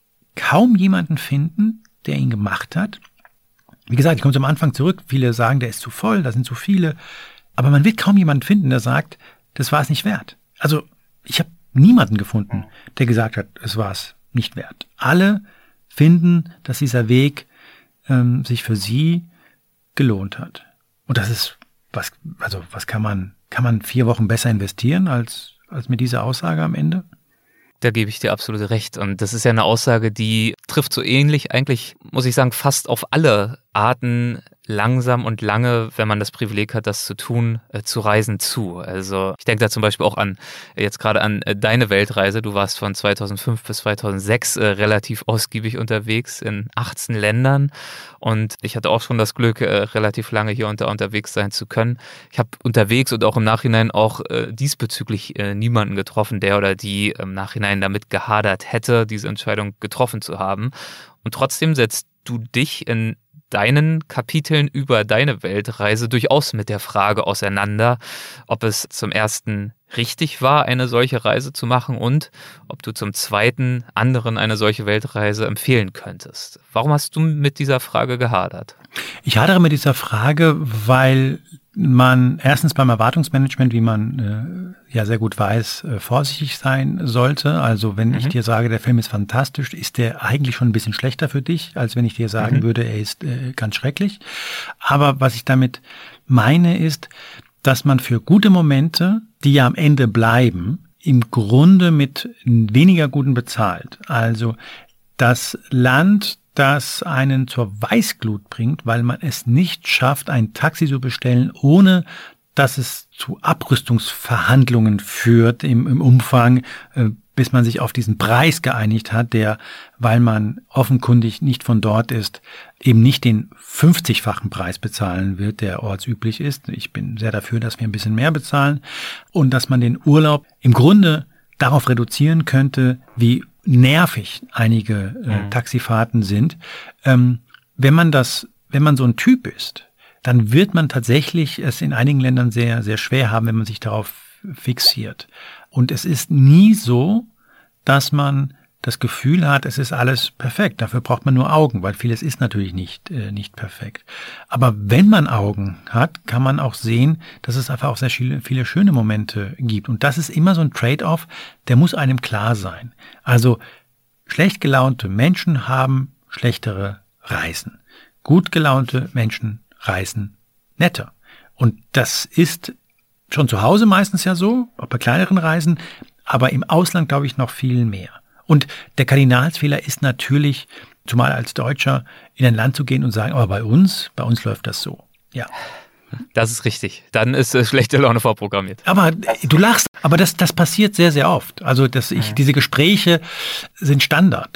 kaum jemanden finden, der ihn gemacht hat. Wie gesagt, ich komme zum Anfang zurück. Viele sagen, der ist zu voll, da sind zu viele. Aber man wird kaum jemanden finden, der sagt, das war es nicht wert. Also ich habe niemanden gefunden, der gesagt hat, es war es nicht wert. Alle finden, dass dieser Weg ähm, sich für sie gelohnt hat. Und das ist, was, also was kann man, kann man vier Wochen besser investieren als, als mit dieser Aussage am Ende? Da gebe ich dir absolut recht. Und das ist ja eine Aussage, die trifft so ähnlich eigentlich, muss ich sagen, fast auf alle Arten langsam und lange, wenn man das Privileg hat, das zu tun, äh, zu reisen zu. Also ich denke da zum Beispiel auch an, jetzt gerade an äh, deine Weltreise. Du warst von zweitausendfünf bis zweitausendsechs äh, relativ ausgiebig unterwegs in achtzehn Ländern und ich hatte auch schon das Glück, äh, relativ lange hier unter, unterwegs sein zu können. Ich habe unterwegs und auch im Nachhinein auch äh, diesbezüglich äh, niemanden getroffen, der oder die im Nachhinein damit gehadert hätte, diese Entscheidung getroffen zu haben. Und trotzdem setzt du dich in deinen Kapiteln über deine Weltreise durchaus mit der Frage auseinander, ob es zum ersten richtig war, eine solche Reise zu machen und ob du zum zweiten anderen eine solche Weltreise empfehlen könntest. Warum hast du mit dieser Frage gehadert? Ich hadere mit dieser Frage, weil man erstens beim Erwartungsmanagement, wie man äh, ja sehr gut weiß, äh, vorsichtig sein sollte. Also wenn mhm. ich dir sage, der Film ist fantastisch, ist der eigentlich schon ein bisschen schlechter für dich, als wenn ich dir sagen mhm. würde, er ist äh, ganz schrecklich. Aber was ich damit meine ist, dass man für gute Momente, die ja am Ende bleiben, im Grunde mit weniger guten bezahlt. Also das Land, das einen zur Weißglut bringt, weil man es nicht schafft, ein Taxi zu bestellen, ohne dass es zu Abrüstungsverhandlungen führt im, im Umfang, äh, bis man sich auf diesen Preis geeinigt hat, der, weil man offenkundig nicht von dort ist, eben nicht den fünfzigfachen Preis bezahlen wird, der ortsüblich ist. Ich bin sehr dafür, dass wir ein bisschen mehr bezahlen und dass man den Urlaub im Grunde darauf reduzieren könnte, wie nervig einige äh, mhm. Taxifahrten sind. Ähm, wenn man das, wenn man so ein Typ ist, dann wird man tatsächlich es in einigen Ländern sehr, sehr schwer haben, wenn man sich darauf fixiert. Und es ist nie so, dass man das Gefühl hat, es ist alles perfekt. Dafür braucht man nur Augen, weil vieles ist natürlich nicht, äh, nicht perfekt. Aber wenn man Augen hat, kann man auch sehen, dass es einfach auch sehr viele, viele schöne Momente gibt. Und das ist immer so ein Trade-off, der muss einem klar sein. Also schlecht gelaunte Menschen haben schlechtere Reisen. Gut gelaunte Menschen reisen netter. Und das ist schon zu Hause meistens ja so, auch bei kleineren Reisen, aber im Ausland glaube ich noch viel mehr. Und der Kardinalsfehler ist natürlich, zumal als Deutscher, in ein Land zu gehen und sagen, aber bei uns, bei uns läuft das so. Ja. Das ist richtig. Dann ist äh, schlechte Laune vorprogrammiert. Aber äh, du lachst, aber das, das passiert sehr, sehr oft. Also dass ich, diese Gespräche sind Standard.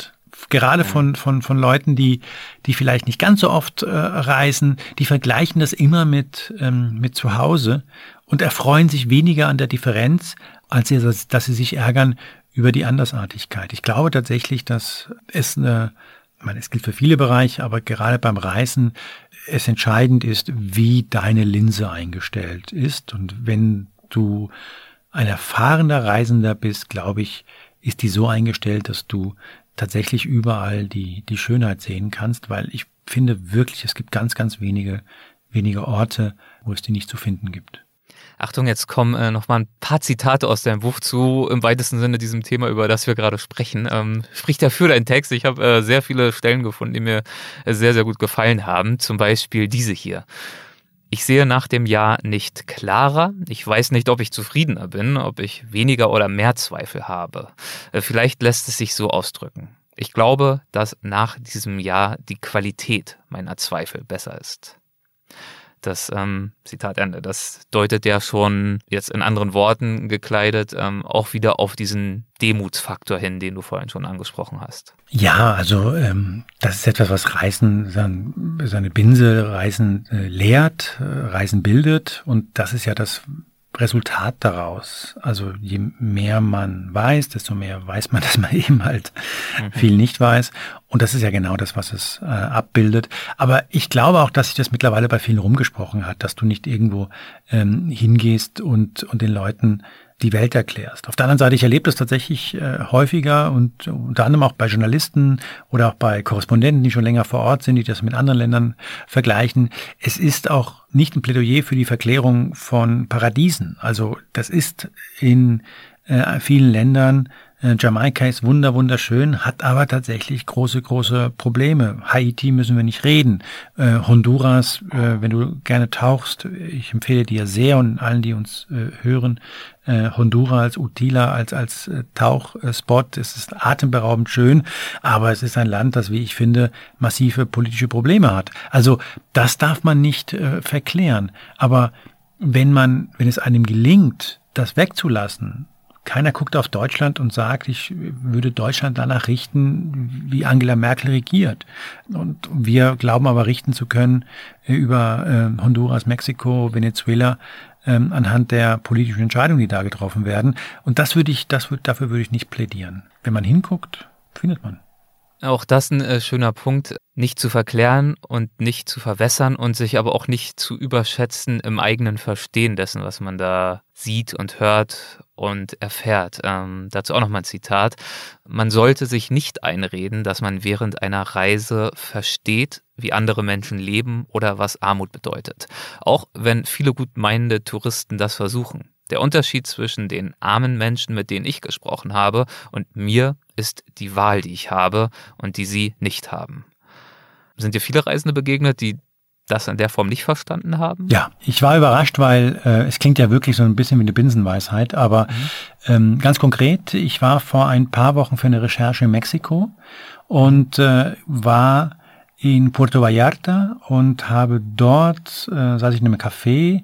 gerade von, von, von Leuten, die, die vielleicht nicht ganz so oft äh, reisen, die vergleichen das immer mit, ähm, mit zu Hause und erfreuen sich weniger an der Differenz, als sie, dass sie sich ärgern über die Andersartigkeit. Ich glaube tatsächlich, dass es eine, ich meine, es gilt für viele Bereiche, aber gerade beim Reisen es entscheidend ist, wie deine Linse eingestellt ist. Und wenn du ein erfahrener Reisender bist, glaube ich, ist die so eingestellt, dass du tatsächlich überall die, die Schönheit sehen kannst, weil ich finde wirklich, es gibt ganz, ganz wenige, wenige Orte, wo es die nicht zu finden gibt. Achtung, jetzt kommen äh, noch mal ein paar Zitate aus deinem Buch zu, im weitesten Sinne diesem Thema, über das wir gerade sprechen. Ähm, spricht dafür dein Text. Ich habe äh, sehr viele Stellen gefunden, die mir äh, sehr, sehr gut gefallen haben. Zum Beispiel diese hier. Ich sehe nach dem Jahr nicht klarer. Ich weiß nicht, ob ich zufriedener bin, ob ich weniger oder mehr Zweifel habe. Äh, vielleicht lässt es sich so ausdrücken. Ich glaube, dass nach diesem Jahr die Qualität meiner Zweifel besser ist. Das ähm, Zitat Ende, das deutet ja schon jetzt in anderen Worten gekleidet ähm, auch wieder auf diesen Demutsfaktor hin, den du vorhin schon angesprochen hast. Ja, also ähm, das ist etwas, was Reisen, seine Binse Reisen äh, lehrt, äh, Reisen bildet, und das ist ja das Resultat daraus. Also je mehr man weiß, desto mehr weiß man, dass man eben halt mhm. viel nicht weiß. Und das ist ja genau das, was es äh, abbildet. Aber ich glaube auch, dass sich das mittlerweile bei vielen rumgesprochen hat, dass du nicht irgendwo ähm, hingehst und, und den Leuten die Welt erklärst. Auf der anderen Seite, ich erlebe das tatsächlich äh, häufiger und unter anderem auch bei Journalisten oder auch bei Korrespondenten, die schon länger vor Ort sind, die das mit anderen Ländern vergleichen. Es ist auch nicht ein Plädoyer für die Verklärung von Paradiesen. Also das ist in äh, vielen Ländern, äh, Jamaika ist wunder, wunderschön, hat aber tatsächlich große, große Probleme. Haiti müssen wir nicht reden. Äh, Honduras, äh, wenn du gerne tauchst, ich empfehle dir sehr und allen, die uns äh, hören, äh, Honduras als Utila, als, als äh, Tauchspot. Es ist atemberaubend schön, aber es ist ein Land, das, wie ich finde, massive politische Probleme hat. Also das darf man nicht äh, verklären. Aber wenn man, wenn es einem gelingt, das wegzulassen, keiner guckt auf Deutschland und sagt, ich würde Deutschland danach richten, wie Angela Merkel regiert. Und wir glauben aber richten zu können über äh, Honduras, Mexiko, Venezuela, ähm, anhand der politischen Entscheidungen, die da getroffen werden. Und das würde ich, das würde, dafür würde ich nicht plädieren. Wenn man hinguckt, findet man. Auch das ein äh, schöner Punkt, nicht zu verklären und nicht zu verwässern und sich aber auch nicht zu überschätzen im eigenen Verstehen dessen, was man da sieht und hört und erfährt. Ähm, dazu auch nochmal ein Zitat. Man sollte sich nicht einreden, dass man während einer Reise versteht, wie andere Menschen leben oder was Armut bedeutet. Auch wenn viele gutmeinende Touristen das versuchen. Der Unterschied zwischen den armen Menschen, mit denen ich gesprochen habe, und mir ist die Wahl, die ich habe und die sie nicht haben. Sind dir viele Reisende begegnet, die das in der Form nicht verstanden haben? Ja, ich war überrascht, weil äh, es klingt ja wirklich so ein bisschen wie eine Binsenweisheit, aber mhm. ähm, ganz konkret, ich war vor ein paar Wochen für eine Recherche in Mexiko und äh, war in Puerto Vallarta und habe dort, äh, saß ich in einem Café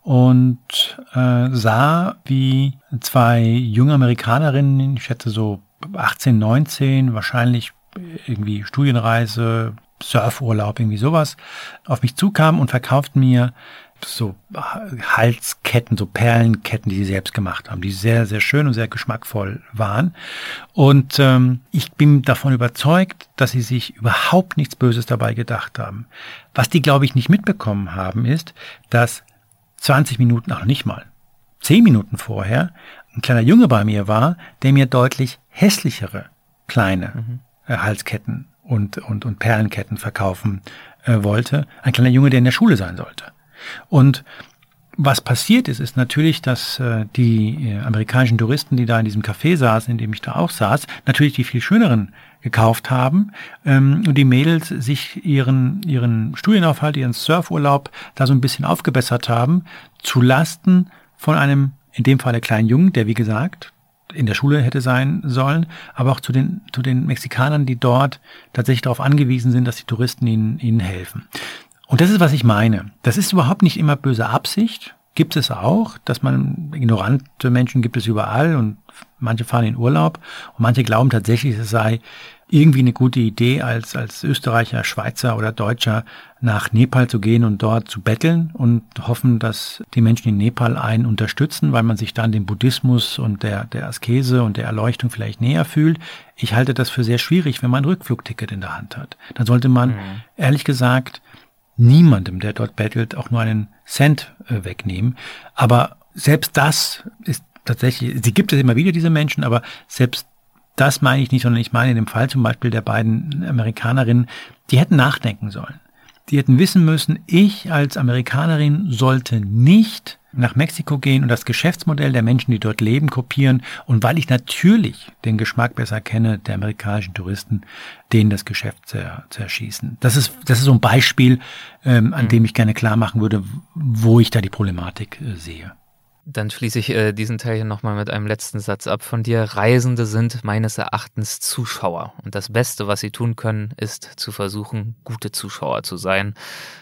und äh, sah, wie zwei junge Amerikanerinnen, ich schätze so achtzehn, neunzehn, wahrscheinlich irgendwie Studienreise, Surfurlaub, irgendwie sowas, auf mich zukamen und verkauften mir so Halsketten, so Perlenketten, die sie selbst gemacht haben, die sehr, sehr schön und sehr geschmackvoll waren. Und ähm, ich bin davon überzeugt, dass sie sich überhaupt nichts Böses dabei gedacht haben. Was die, glaube ich, nicht mitbekommen haben, ist, dass zwanzig Minuten, auch nicht mal, zehn Minuten vorher, ein kleiner Junge bei mir war, der mir deutlich hässlichere kleine mhm. äh, Halsketten und, und, und Perlenketten verkaufen äh, wollte. Ein kleiner Junge, der in der Schule sein sollte. Und was passiert ist, ist natürlich, dass äh, die äh, amerikanischen Touristen, die da in diesem Café saßen, in dem ich da auch saß, natürlich die viel schöneren gekauft haben ähm, und die Mädels sich ihren ihren Studienaufhalt, ihren Surfurlaub da so ein bisschen aufgebessert haben, zu Lasten von einem, in dem Fall der kleinen Jungen, der wie gesagt in der Schule hätte sein sollen, aber auch zu den zu den Mexikanern, die dort tatsächlich darauf angewiesen sind, dass die Touristen ihnen ihnen helfen. Und das ist, was ich meine. Das ist überhaupt nicht immer böse Absicht. Gibt es auch, dass man, ignorante Menschen gibt es überall und manche fahren in Urlaub und manche glauben tatsächlich, es sei irgendwie eine gute Idee, als, als Österreicher, Schweizer oder Deutscher nach Nepal zu gehen und dort zu betteln und hoffen, dass die Menschen in Nepal einen unterstützen, weil man sich dann dem Buddhismus und der, der Askese und der Erleuchtung vielleicht näher fühlt. Ich halte das für sehr schwierig, wenn man ein Rückflugticket in der Hand hat. Dann sollte man, mhm. ehrlich gesagt, niemandem, der dort bettelt, auch nur einen Cent äh, wegnehmen. Aber selbst das ist tatsächlich, sie gibt es immer wieder, diese Menschen, aber selbst das meine ich nicht, sondern ich meine in dem Fall zum Beispiel der beiden Amerikanerinnen, die hätten nachdenken sollen. Die hätten wissen müssen, ich als Amerikanerin sollte nicht nach Mexiko gehen und das Geschäftsmodell der Menschen, die dort leben, kopieren. Und weil ich natürlich den Geschmack besser kenne der amerikanischen Touristen, denen das Geschäft zer, zerschießen. Das ist, das ist so ein Beispiel, ähm, an mhm. dem ich gerne klar machen würde, wo ich da die Problematik äh, sehe. Dann schließe ich äh, diesen Teil hier nochmal mit einem letzten Satz ab von dir. Reisende sind meines Erachtens Zuschauer. Und das Beste, was sie tun können, ist zu versuchen, gute Zuschauer zu sein.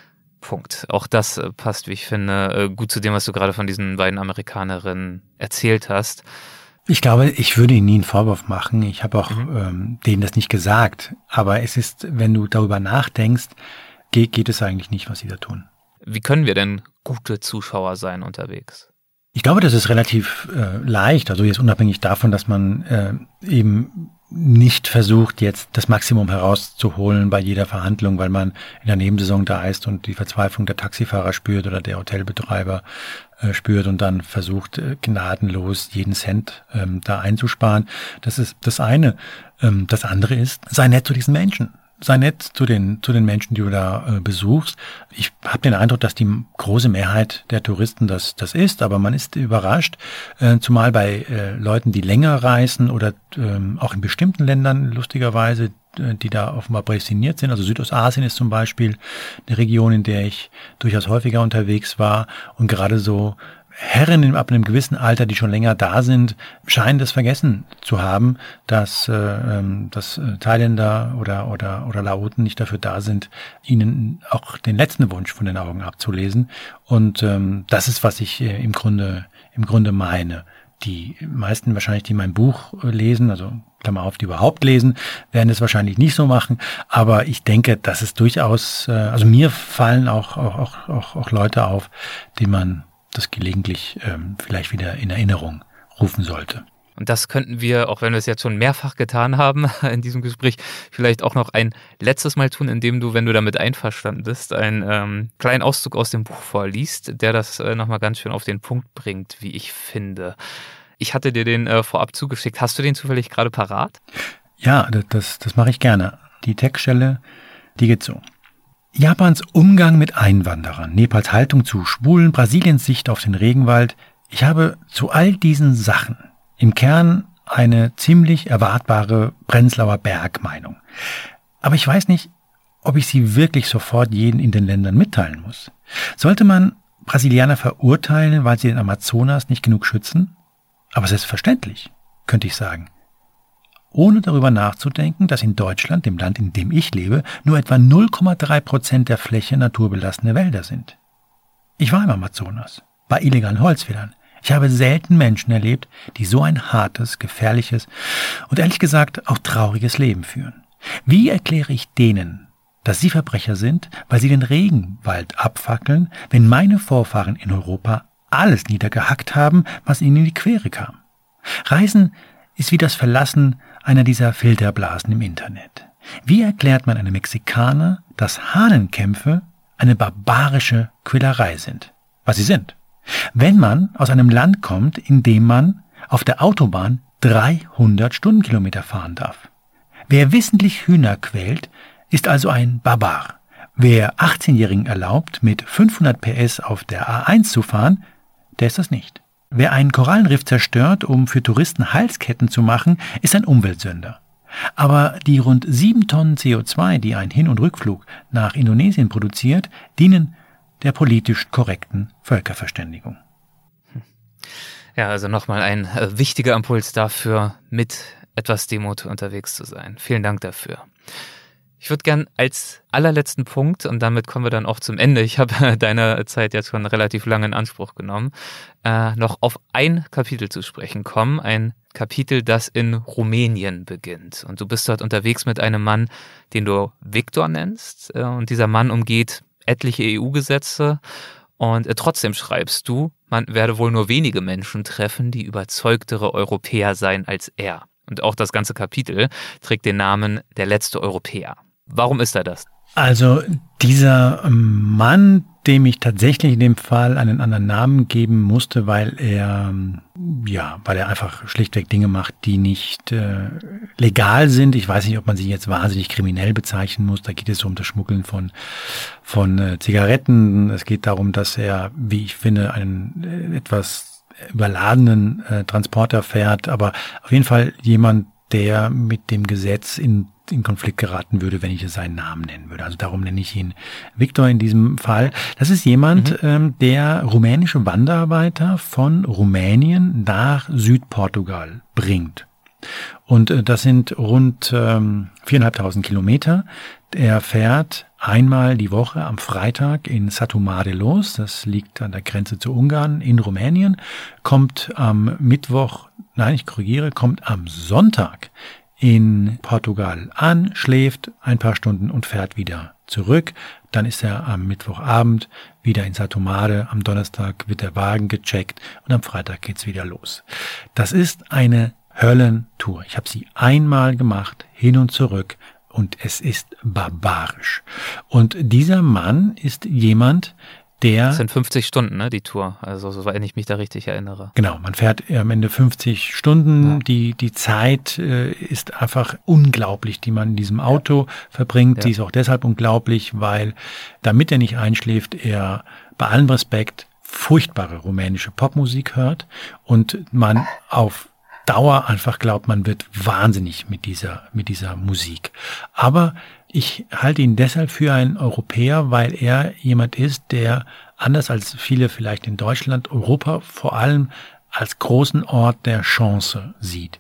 Punkt. Auch das äh, passt, wie ich finde, äh, gut zu dem, was du gerade von diesen beiden Amerikanerinnen erzählt hast. Ich glaube, ich würde ihnen nie einen Vorwurf machen. Ich habe auch mhm. ähm, denen das nicht gesagt. Aber es ist, wenn du darüber nachdenkst, geht, geht es eigentlich nicht, was sie da tun. Wie können wir denn gute Zuschauer sein unterwegs? Ich glaube, das ist relativ äh, leicht, also jetzt unabhängig davon, dass man äh, eben nicht versucht, jetzt das Maximum herauszuholen bei jeder Verhandlung, weil man in der Nebensaison da ist und die Verzweiflung der Taxifahrer spürt oder der Hotelbetreiber äh, spürt und dann versucht, äh, gnadenlos jeden Cent ähm, da einzusparen. Das ist das eine. Ähm, das andere ist, sei nett zu diesen Menschen. Sei nett zu den zu den Menschen, die du da äh, besuchst. Ich habe den Eindruck, dass die große Mehrheit der Touristen das das ist, aber man ist überrascht, äh, zumal bei äh, Leuten, die länger reisen oder ähm, auch in bestimmten Ländern lustigerweise, äh, die da offenbar prädestiniert sind. Also Südostasien ist zum Beispiel eine Region, in der ich durchaus häufiger unterwegs war und gerade so Herren ab einem gewissen Alter, die schon länger da sind, scheinen das vergessen zu haben, dass, äh, dass Thailänder oder, oder, oder Laoten nicht dafür da sind, ihnen auch den letzten Wunsch von den Augen abzulesen. Und ähm, das ist, was ich äh, im Grunde, im Grunde meine. Die meisten wahrscheinlich, die mein Buch lesen, also Klammer auf, die überhaupt lesen, werden es wahrscheinlich nicht so machen. Aber ich denke, dass es durchaus, äh, also mir fallen auch, auch, auch, auch Leute auf, die man das gelegentlich ähm, vielleicht wieder in Erinnerung rufen sollte. Und das könnten wir, auch wenn wir es jetzt schon mehrfach getan haben in diesem Gespräch, vielleicht auch noch ein letztes Mal tun, indem du, wenn du damit einverstanden bist, einen ähm, kleinen Auszug aus dem Buch vorliest, der das äh, nochmal ganz schön auf den Punkt bringt, wie ich finde. Ich hatte dir den äh, vorab zugeschickt. Hast du den zufällig gerade parat? Ja, das, das mache ich gerne. Die Textstelle, die geht so. Japans Umgang mit Einwanderern, Nepals Haltung zu Schwulen, Brasiliens Sicht auf den Regenwald. Ich habe zu all diesen Sachen im Kern eine ziemlich erwartbare Prenzlauer Berg-Meinung. Aber ich weiß nicht, ob ich sie wirklich sofort jeden in den Ländern mitteilen muss. Sollte man Brasilianer verurteilen, weil sie den Amazonas nicht genug schützen? Aber selbstverständlich, könnte ich sagen. Ohne darüber nachzudenken, dass in Deutschland, dem Land, in dem ich lebe, nur etwa null Komma drei Prozent der Fläche naturbelassene Wälder sind. Ich war im Amazonas, bei illegalen Holzfällern. Ich habe selten Menschen erlebt, die so ein hartes, gefährliches und ehrlich gesagt auch trauriges Leben führen. Wie erkläre ich denen, dass sie Verbrecher sind, weil sie den Regenwald abfackeln, wenn meine Vorfahren in Europa alles niedergehackt haben, was ihnen in die Quere kam? Reisen ist wie das Verlassen einer dieser Filterblasen im Internet. Wie erklärt man einem Mexikaner, dass Hahnenkämpfe eine barbarische Quälerei sind? Was sie sind. Wenn man aus einem Land kommt, in dem man auf der Autobahn dreihundert Stundenkilometer fahren darf. Wer wissentlich Hühner quält, ist also ein Barbar. Wer achtzehnjährigen erlaubt, mit fünfhundert P S auf der A eins zu fahren, der ist das nicht. Wer einen Korallenriff zerstört, um für Touristen Halsketten zu machen, ist ein Umweltsünder. Aber die rund sieben Tonnen C O zwei, die ein Hin- und Rückflug nach Indonesien produziert, dienen der politisch korrekten Völkerverständigung. Ja, also nochmal ein äh, wichtiger Impuls dafür, mit etwas Demut unterwegs zu sein. Vielen Dank dafür. Ich würde gern als allerletzten Punkt, und damit kommen wir dann auch zum Ende, ich habe deine Zeit jetzt schon relativ lange in Anspruch genommen, äh, noch auf ein Kapitel zu sprechen kommen. Ein Kapitel, das in Rumänien beginnt. Und du bist dort unterwegs mit einem Mann, den du Viktor nennst. Äh, und dieser Mann umgeht etliche E U-Gesetze. Und äh, trotzdem schreibst du, man werde wohl nur wenige Menschen treffen, die überzeugtere Europäer seien als er. Und auch das ganze Kapitel trägt den Namen Der letzte Europäer. Warum ist er das? Also dieser Mann, dem ich tatsächlich in dem Fall einen anderen Namen geben musste, weil er ja, weil er einfach schlichtweg Dinge macht, die nicht äh, legal sind. Ich weiß nicht, ob man sie jetzt wahnsinnig kriminell bezeichnen muss. Da geht es so um das Schmuggeln von von äh, Zigaretten. Es geht darum, dass er, wie ich finde, einen äh, etwas überladenen äh, Transporter fährt, aber auf jeden Fall jemand, der mit dem Gesetz in in Konflikt geraten würde, wenn ich es seinen Namen nennen würde. Also darum nenne ich ihn Viktor in diesem Fall. Das ist jemand, mhm. ähm, der rumänische Wanderarbeiter von Rumänien nach Südportugal bringt. Und äh, das sind rund ähm, viereinhalbtausend Kilometer. Er fährt einmal die Woche am Freitag in Satu Mare los. Das liegt an der Grenze zu Ungarn in Rumänien. Kommt am Mittwoch, nein, ich korrigiere, kommt am Sonntag in Portugal an, schläft ein paar Stunden und fährt wieder zurück. Dann ist er am Mittwochabend wieder in Satu Mare. Am Donnerstag wird der Wagen gecheckt und am Freitag geht's wieder los. Das ist eine Höllentour. Ich habe sie einmal gemacht, hin und zurück, und es ist barbarisch. Und dieser Mann ist jemand, der... Das sind fünfzig Stunden, ne, die Tour, also so, wenn ich mich da richtig erinnere. Genau, man fährt am Ende fünfzig Stunden. Ja. Die die Zeit äh, ist einfach unglaublich, die man in diesem Auto verbringt. Ja. Die ist auch deshalb unglaublich, weil, damit er nicht einschläft, er bei allem Respekt furchtbare rumänische Popmusik hört und man auf Dauer einfach glaubt, man wird wahnsinnig mit dieser mit dieser Musik. Aber ich halte ihn deshalb für einen Europäer, weil er jemand ist, der, anders als viele vielleicht in Deutschland, Europa vor allem als großen Ort der Chance sieht.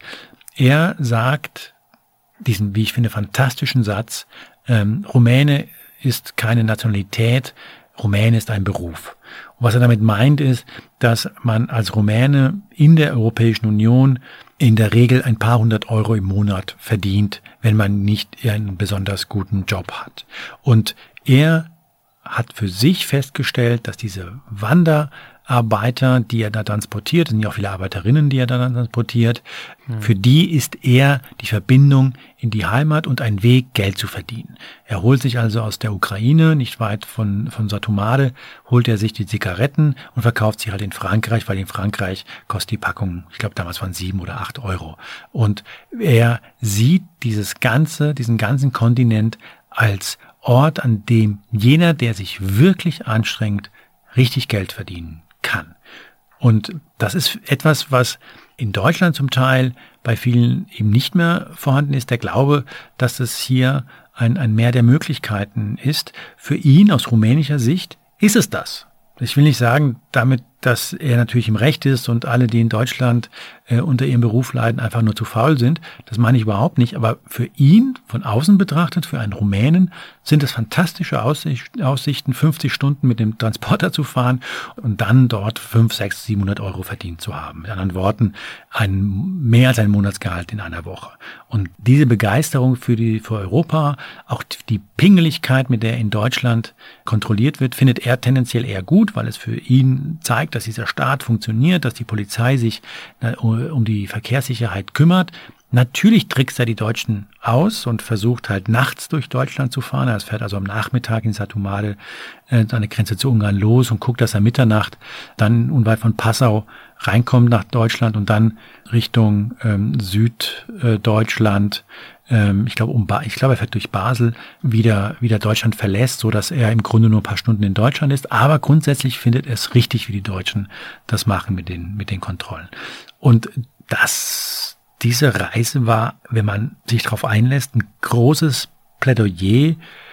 Er sagt diesen, wie ich finde, fantastischen Satz, ähm, Rumäne ist keine Nationalität, Rumäne ist ein Beruf. Und was er damit meint ist, dass man als Rumäne in der Europäischen Union in der Regel ein paar hundert Euro im Monat verdient, wenn man nicht einen besonders guten Job hat. Und er hat für sich festgestellt, dass diese Wanderarbeiter, die er da transportiert, es sind ja auch viele Arbeiterinnen, die er da transportiert, mhm. für die ist er die Verbindung in die Heimat und ein Weg, Geld zu verdienen. Er holt sich also aus der Ukraine, nicht weit von, von Satu Mare, holt er sich die Zigaretten und verkauft sie halt in Frankreich, weil in Frankreich kostet die Packung, ich glaube damals waren sieben oder acht Euro. Und er sieht dieses ganze, diesen ganzen Kontinent als Ort, an dem jener, der sich wirklich anstrengt, richtig Geld verdienen kann. Und das ist etwas, was in Deutschland zum Teil bei vielen eben nicht mehr vorhanden ist. Der Glaube, dass es hier ein, ein Meer der Möglichkeiten ist. Für ihn aus rumänischer Sicht ist es das. Ich will nicht sagen damit, dass er natürlich im Recht ist und alle, die in Deutschland äh, unter ihrem Beruf leiden, einfach nur zu faul sind. Das meine ich überhaupt nicht. Aber für ihn, von außen betrachtet, für einen Rumänen, sind es fantastische Aussicht, Aussichten, fünfzig Stunden mit dem Transporter zu fahren und dann dort fünf, sechs, siebenhundert Euro verdient zu haben. Mit anderen Worten, ein, mehr als ein Monatsgehalt in einer Woche. Und diese Begeisterung für die, für Europa, auch die Pingeligkeit, mit der in Deutschland kontrolliert wird, findet er tendenziell eher gut, weil es für ihn zeigt, dass dieser Staat funktioniert, dass die Polizei sich um die Verkehrssicherheit kümmert. Natürlich trickst er die Deutschen aus und versucht halt nachts durch Deutschland zu fahren. Er fährt also am Nachmittag in Satu Mare äh, an der Grenze zu Ungarn los und guckt, dass er Mitternacht dann unweit von Passau reinkommt nach Deutschland und dann Richtung ähm, Süddeutschland, ähm, ich glaube um ba- ich glaube er fährt durch Basel, wieder wieder Deutschland verlässt, so dass er im Grunde nur ein paar Stunden in Deutschland ist. Aber grundsätzlich findet er es richtig, wie die Deutschen das machen mit den mit den Kontrollen. Und das Diese Reise war, wenn man sich darauf einlässt, ein großes Plädoyer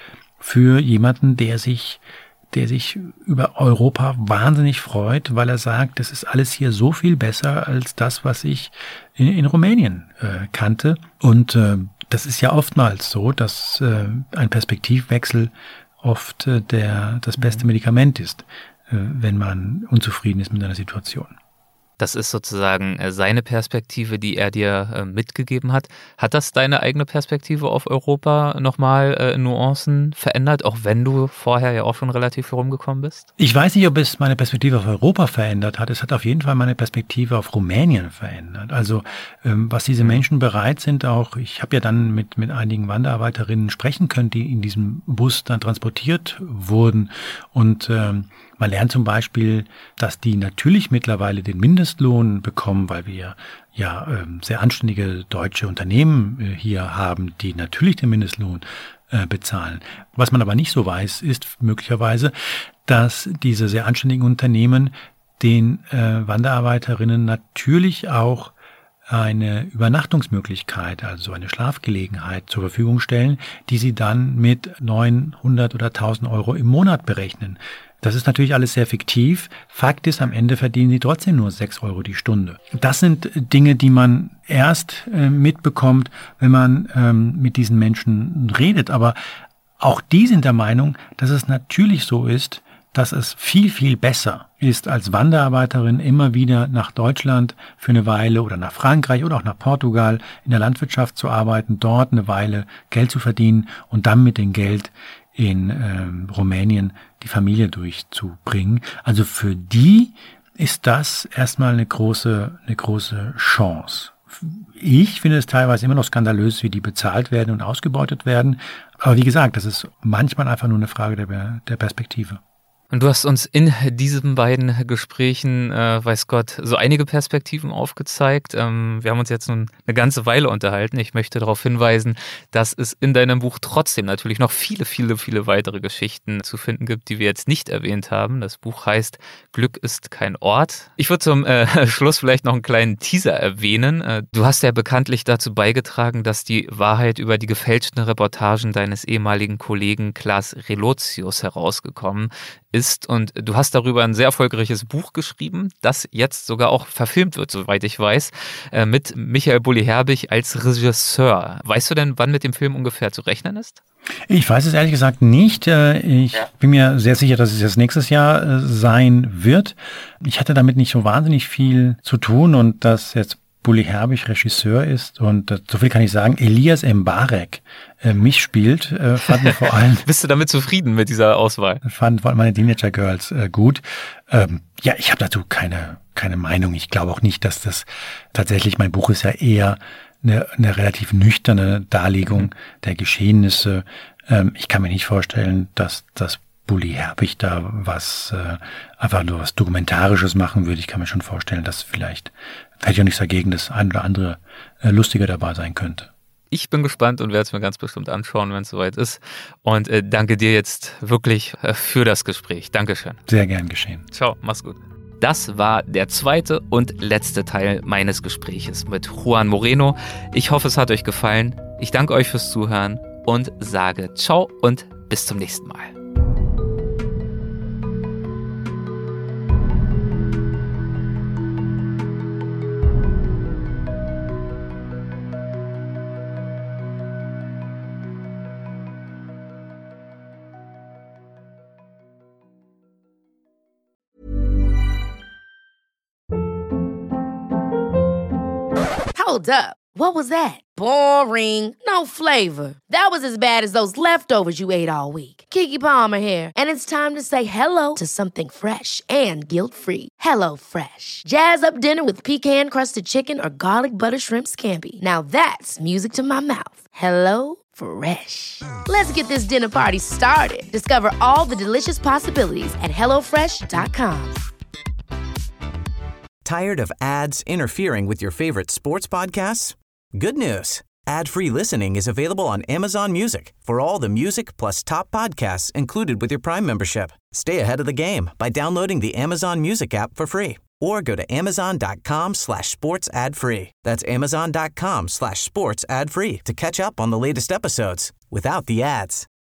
für jemanden, der sich, der sich über Europa wahnsinnig freut, weil er sagt, das ist alles hier so viel besser als das, was ich in, in Rumänien äh, kannte. Und äh, Das ist ja oftmals so, dass äh, ein Perspektivwechsel oft äh, der, das beste Medikament ist, äh, wenn man unzufrieden ist mit einer Situation. Das ist sozusagen seine Perspektive, die er dir äh, mitgegeben hat. Hat das deine eigene Perspektive auf Europa nochmal äh, in Nuancen verändert, auch wenn du vorher ja auch schon relativ herumgekommen bist? Ich weiß nicht, ob es meine Perspektive auf Europa verändert hat. Es hat auf jeden Fall meine Perspektive auf Rumänien verändert. Also ähm, was diese Menschen bereit sind, auch, ich habe ja dann mit, mit einigen Wanderarbeiterinnen sprechen können, die in diesem Bus dann transportiert wurden. Und ähm, man lernt zum Beispiel, dass die natürlich mittlerweile den Mindestlohn bekommen, weil wir ja ähm, sehr anständige deutsche Unternehmen äh, hier haben, die natürlich den Mindestlohn äh, bezahlen. Was man aber nicht so weiß, ist möglicherweise, dass diese sehr anständigen Unternehmen den äh, Wanderarbeiterinnen natürlich auch eine Übernachtungsmöglichkeit, also eine Schlafgelegenheit zur Verfügung stellen, die sie dann mit neunhundert oder tausend Euro im Monat berechnen. Das ist natürlich alles sehr fiktiv. Fakt ist, am Ende verdienen sie trotzdem nur sechs Euro die Stunde. Das sind Dinge, die man erst äh, mitbekommt, wenn man ähm, mit diesen Menschen redet. Aber auch die sind der Meinung, dass es natürlich so ist, dass es viel, viel besser ist, als Wanderarbeiterin immer wieder nach Deutschland für eine Weile oder nach Frankreich oder auch nach Portugal in der Landwirtschaft zu arbeiten, dort eine Weile Geld zu verdienen und dann mit dem Geld in ähm, Rumänien die Familie durchzubringen. Also für die ist das erstmal eine große, eine große Chance. Ich finde es teilweise immer noch skandalös, wie die bezahlt werden und ausgebeutet werden. Aber wie gesagt, das ist manchmal einfach nur eine Frage der, der Perspektive. Und du hast uns in diesen beiden Gesprächen, äh, weiß Gott, so einige Perspektiven aufgezeigt. Ähm, wir haben uns jetzt nun eine ganze Weile unterhalten. Ich möchte darauf hinweisen, dass es in deinem Buch trotzdem natürlich noch viele, viele, viele weitere Geschichten zu finden gibt, die wir jetzt nicht erwähnt haben. Das Buch heißt Glück ist kein Ort. Ich würde zum äh, Schluss vielleicht noch einen kleinen Teaser erwähnen. Äh, du hast ja bekanntlich dazu beigetragen, dass die Wahrheit über die gefälschten Reportagen deines ehemaligen Kollegen Klaas Relotius herausgekommen ist, und du hast darüber ein sehr erfolgreiches Buch geschrieben, das jetzt sogar auch verfilmt wird, soweit ich weiß, mit Michael Bulli-Herbig als Regisseur. Weißt du denn, wann mit dem Film ungefähr zu rechnen ist? Ich weiß es ehrlich gesagt nicht. Ich ja. bin mir sehr sicher, dass es jetzt nächstes Jahr sein wird. Ich hatte damit nicht so wahnsinnig viel zu tun, und dass jetzt Bulli-Herbig Regisseur ist, und äh, so viel kann ich sagen, Elias Mbarek äh, mich spielt, äh, fanden vor allem... Bist du damit zufrieden mit dieser Auswahl? Fanden vor allem meine Teenager Girls äh, gut. Ähm, ja, ich habe dazu keine keine Meinung. Ich glaube auch nicht, dass das tatsächlich, mein Buch ist ja eher eine, eine relativ nüchterne Darlegung mhm. der Geschehnisse. Ähm, ich kann mir nicht vorstellen, dass das Bulli-Herbig da was, äh, einfach nur was Dokumentarisches machen würde. Ich kann mir schon vorstellen, dass vielleicht, hätte ich auch nichts dagegen, das ein oder andere äh, lustiger dabei sein könnte. Ich bin gespannt und werde es mir ganz bestimmt anschauen, wenn es soweit ist. Und äh, danke dir jetzt wirklich äh, für das Gespräch. Dankeschön. Sehr gern geschehen. Ciao, mach's gut. Das war der zweite und letzte Teil meines Gespräches mit Juan Moreno. Ich hoffe, es hat euch gefallen. Ich danke euch fürs Zuhören und sage ciao und bis zum nächsten Mal. Hold up. What was that? Boring. No flavor. That was as bad as those leftovers you ate all week. Keke Palmer here, and it's time to say hello to something fresh and guilt-free. Hello Fresh. Jazz up dinner with pecan-crusted chicken or garlic butter shrimp scampi. Now that's music to my mouth. Hello Fresh. Let's get this dinner party started. Discover all the delicious possibilities at hello fresh dot com. Tired of ads interfering with your favorite sports podcasts? Good news. Ad-free listening is available on Amazon Music for all the music plus top podcasts included with your Prime membership. Stay ahead of the game by downloading the Amazon Music app for free or go to amazon.com slash sports ad free. That's amazon.com slash sports ad free to catch up on the latest episodes without the ads.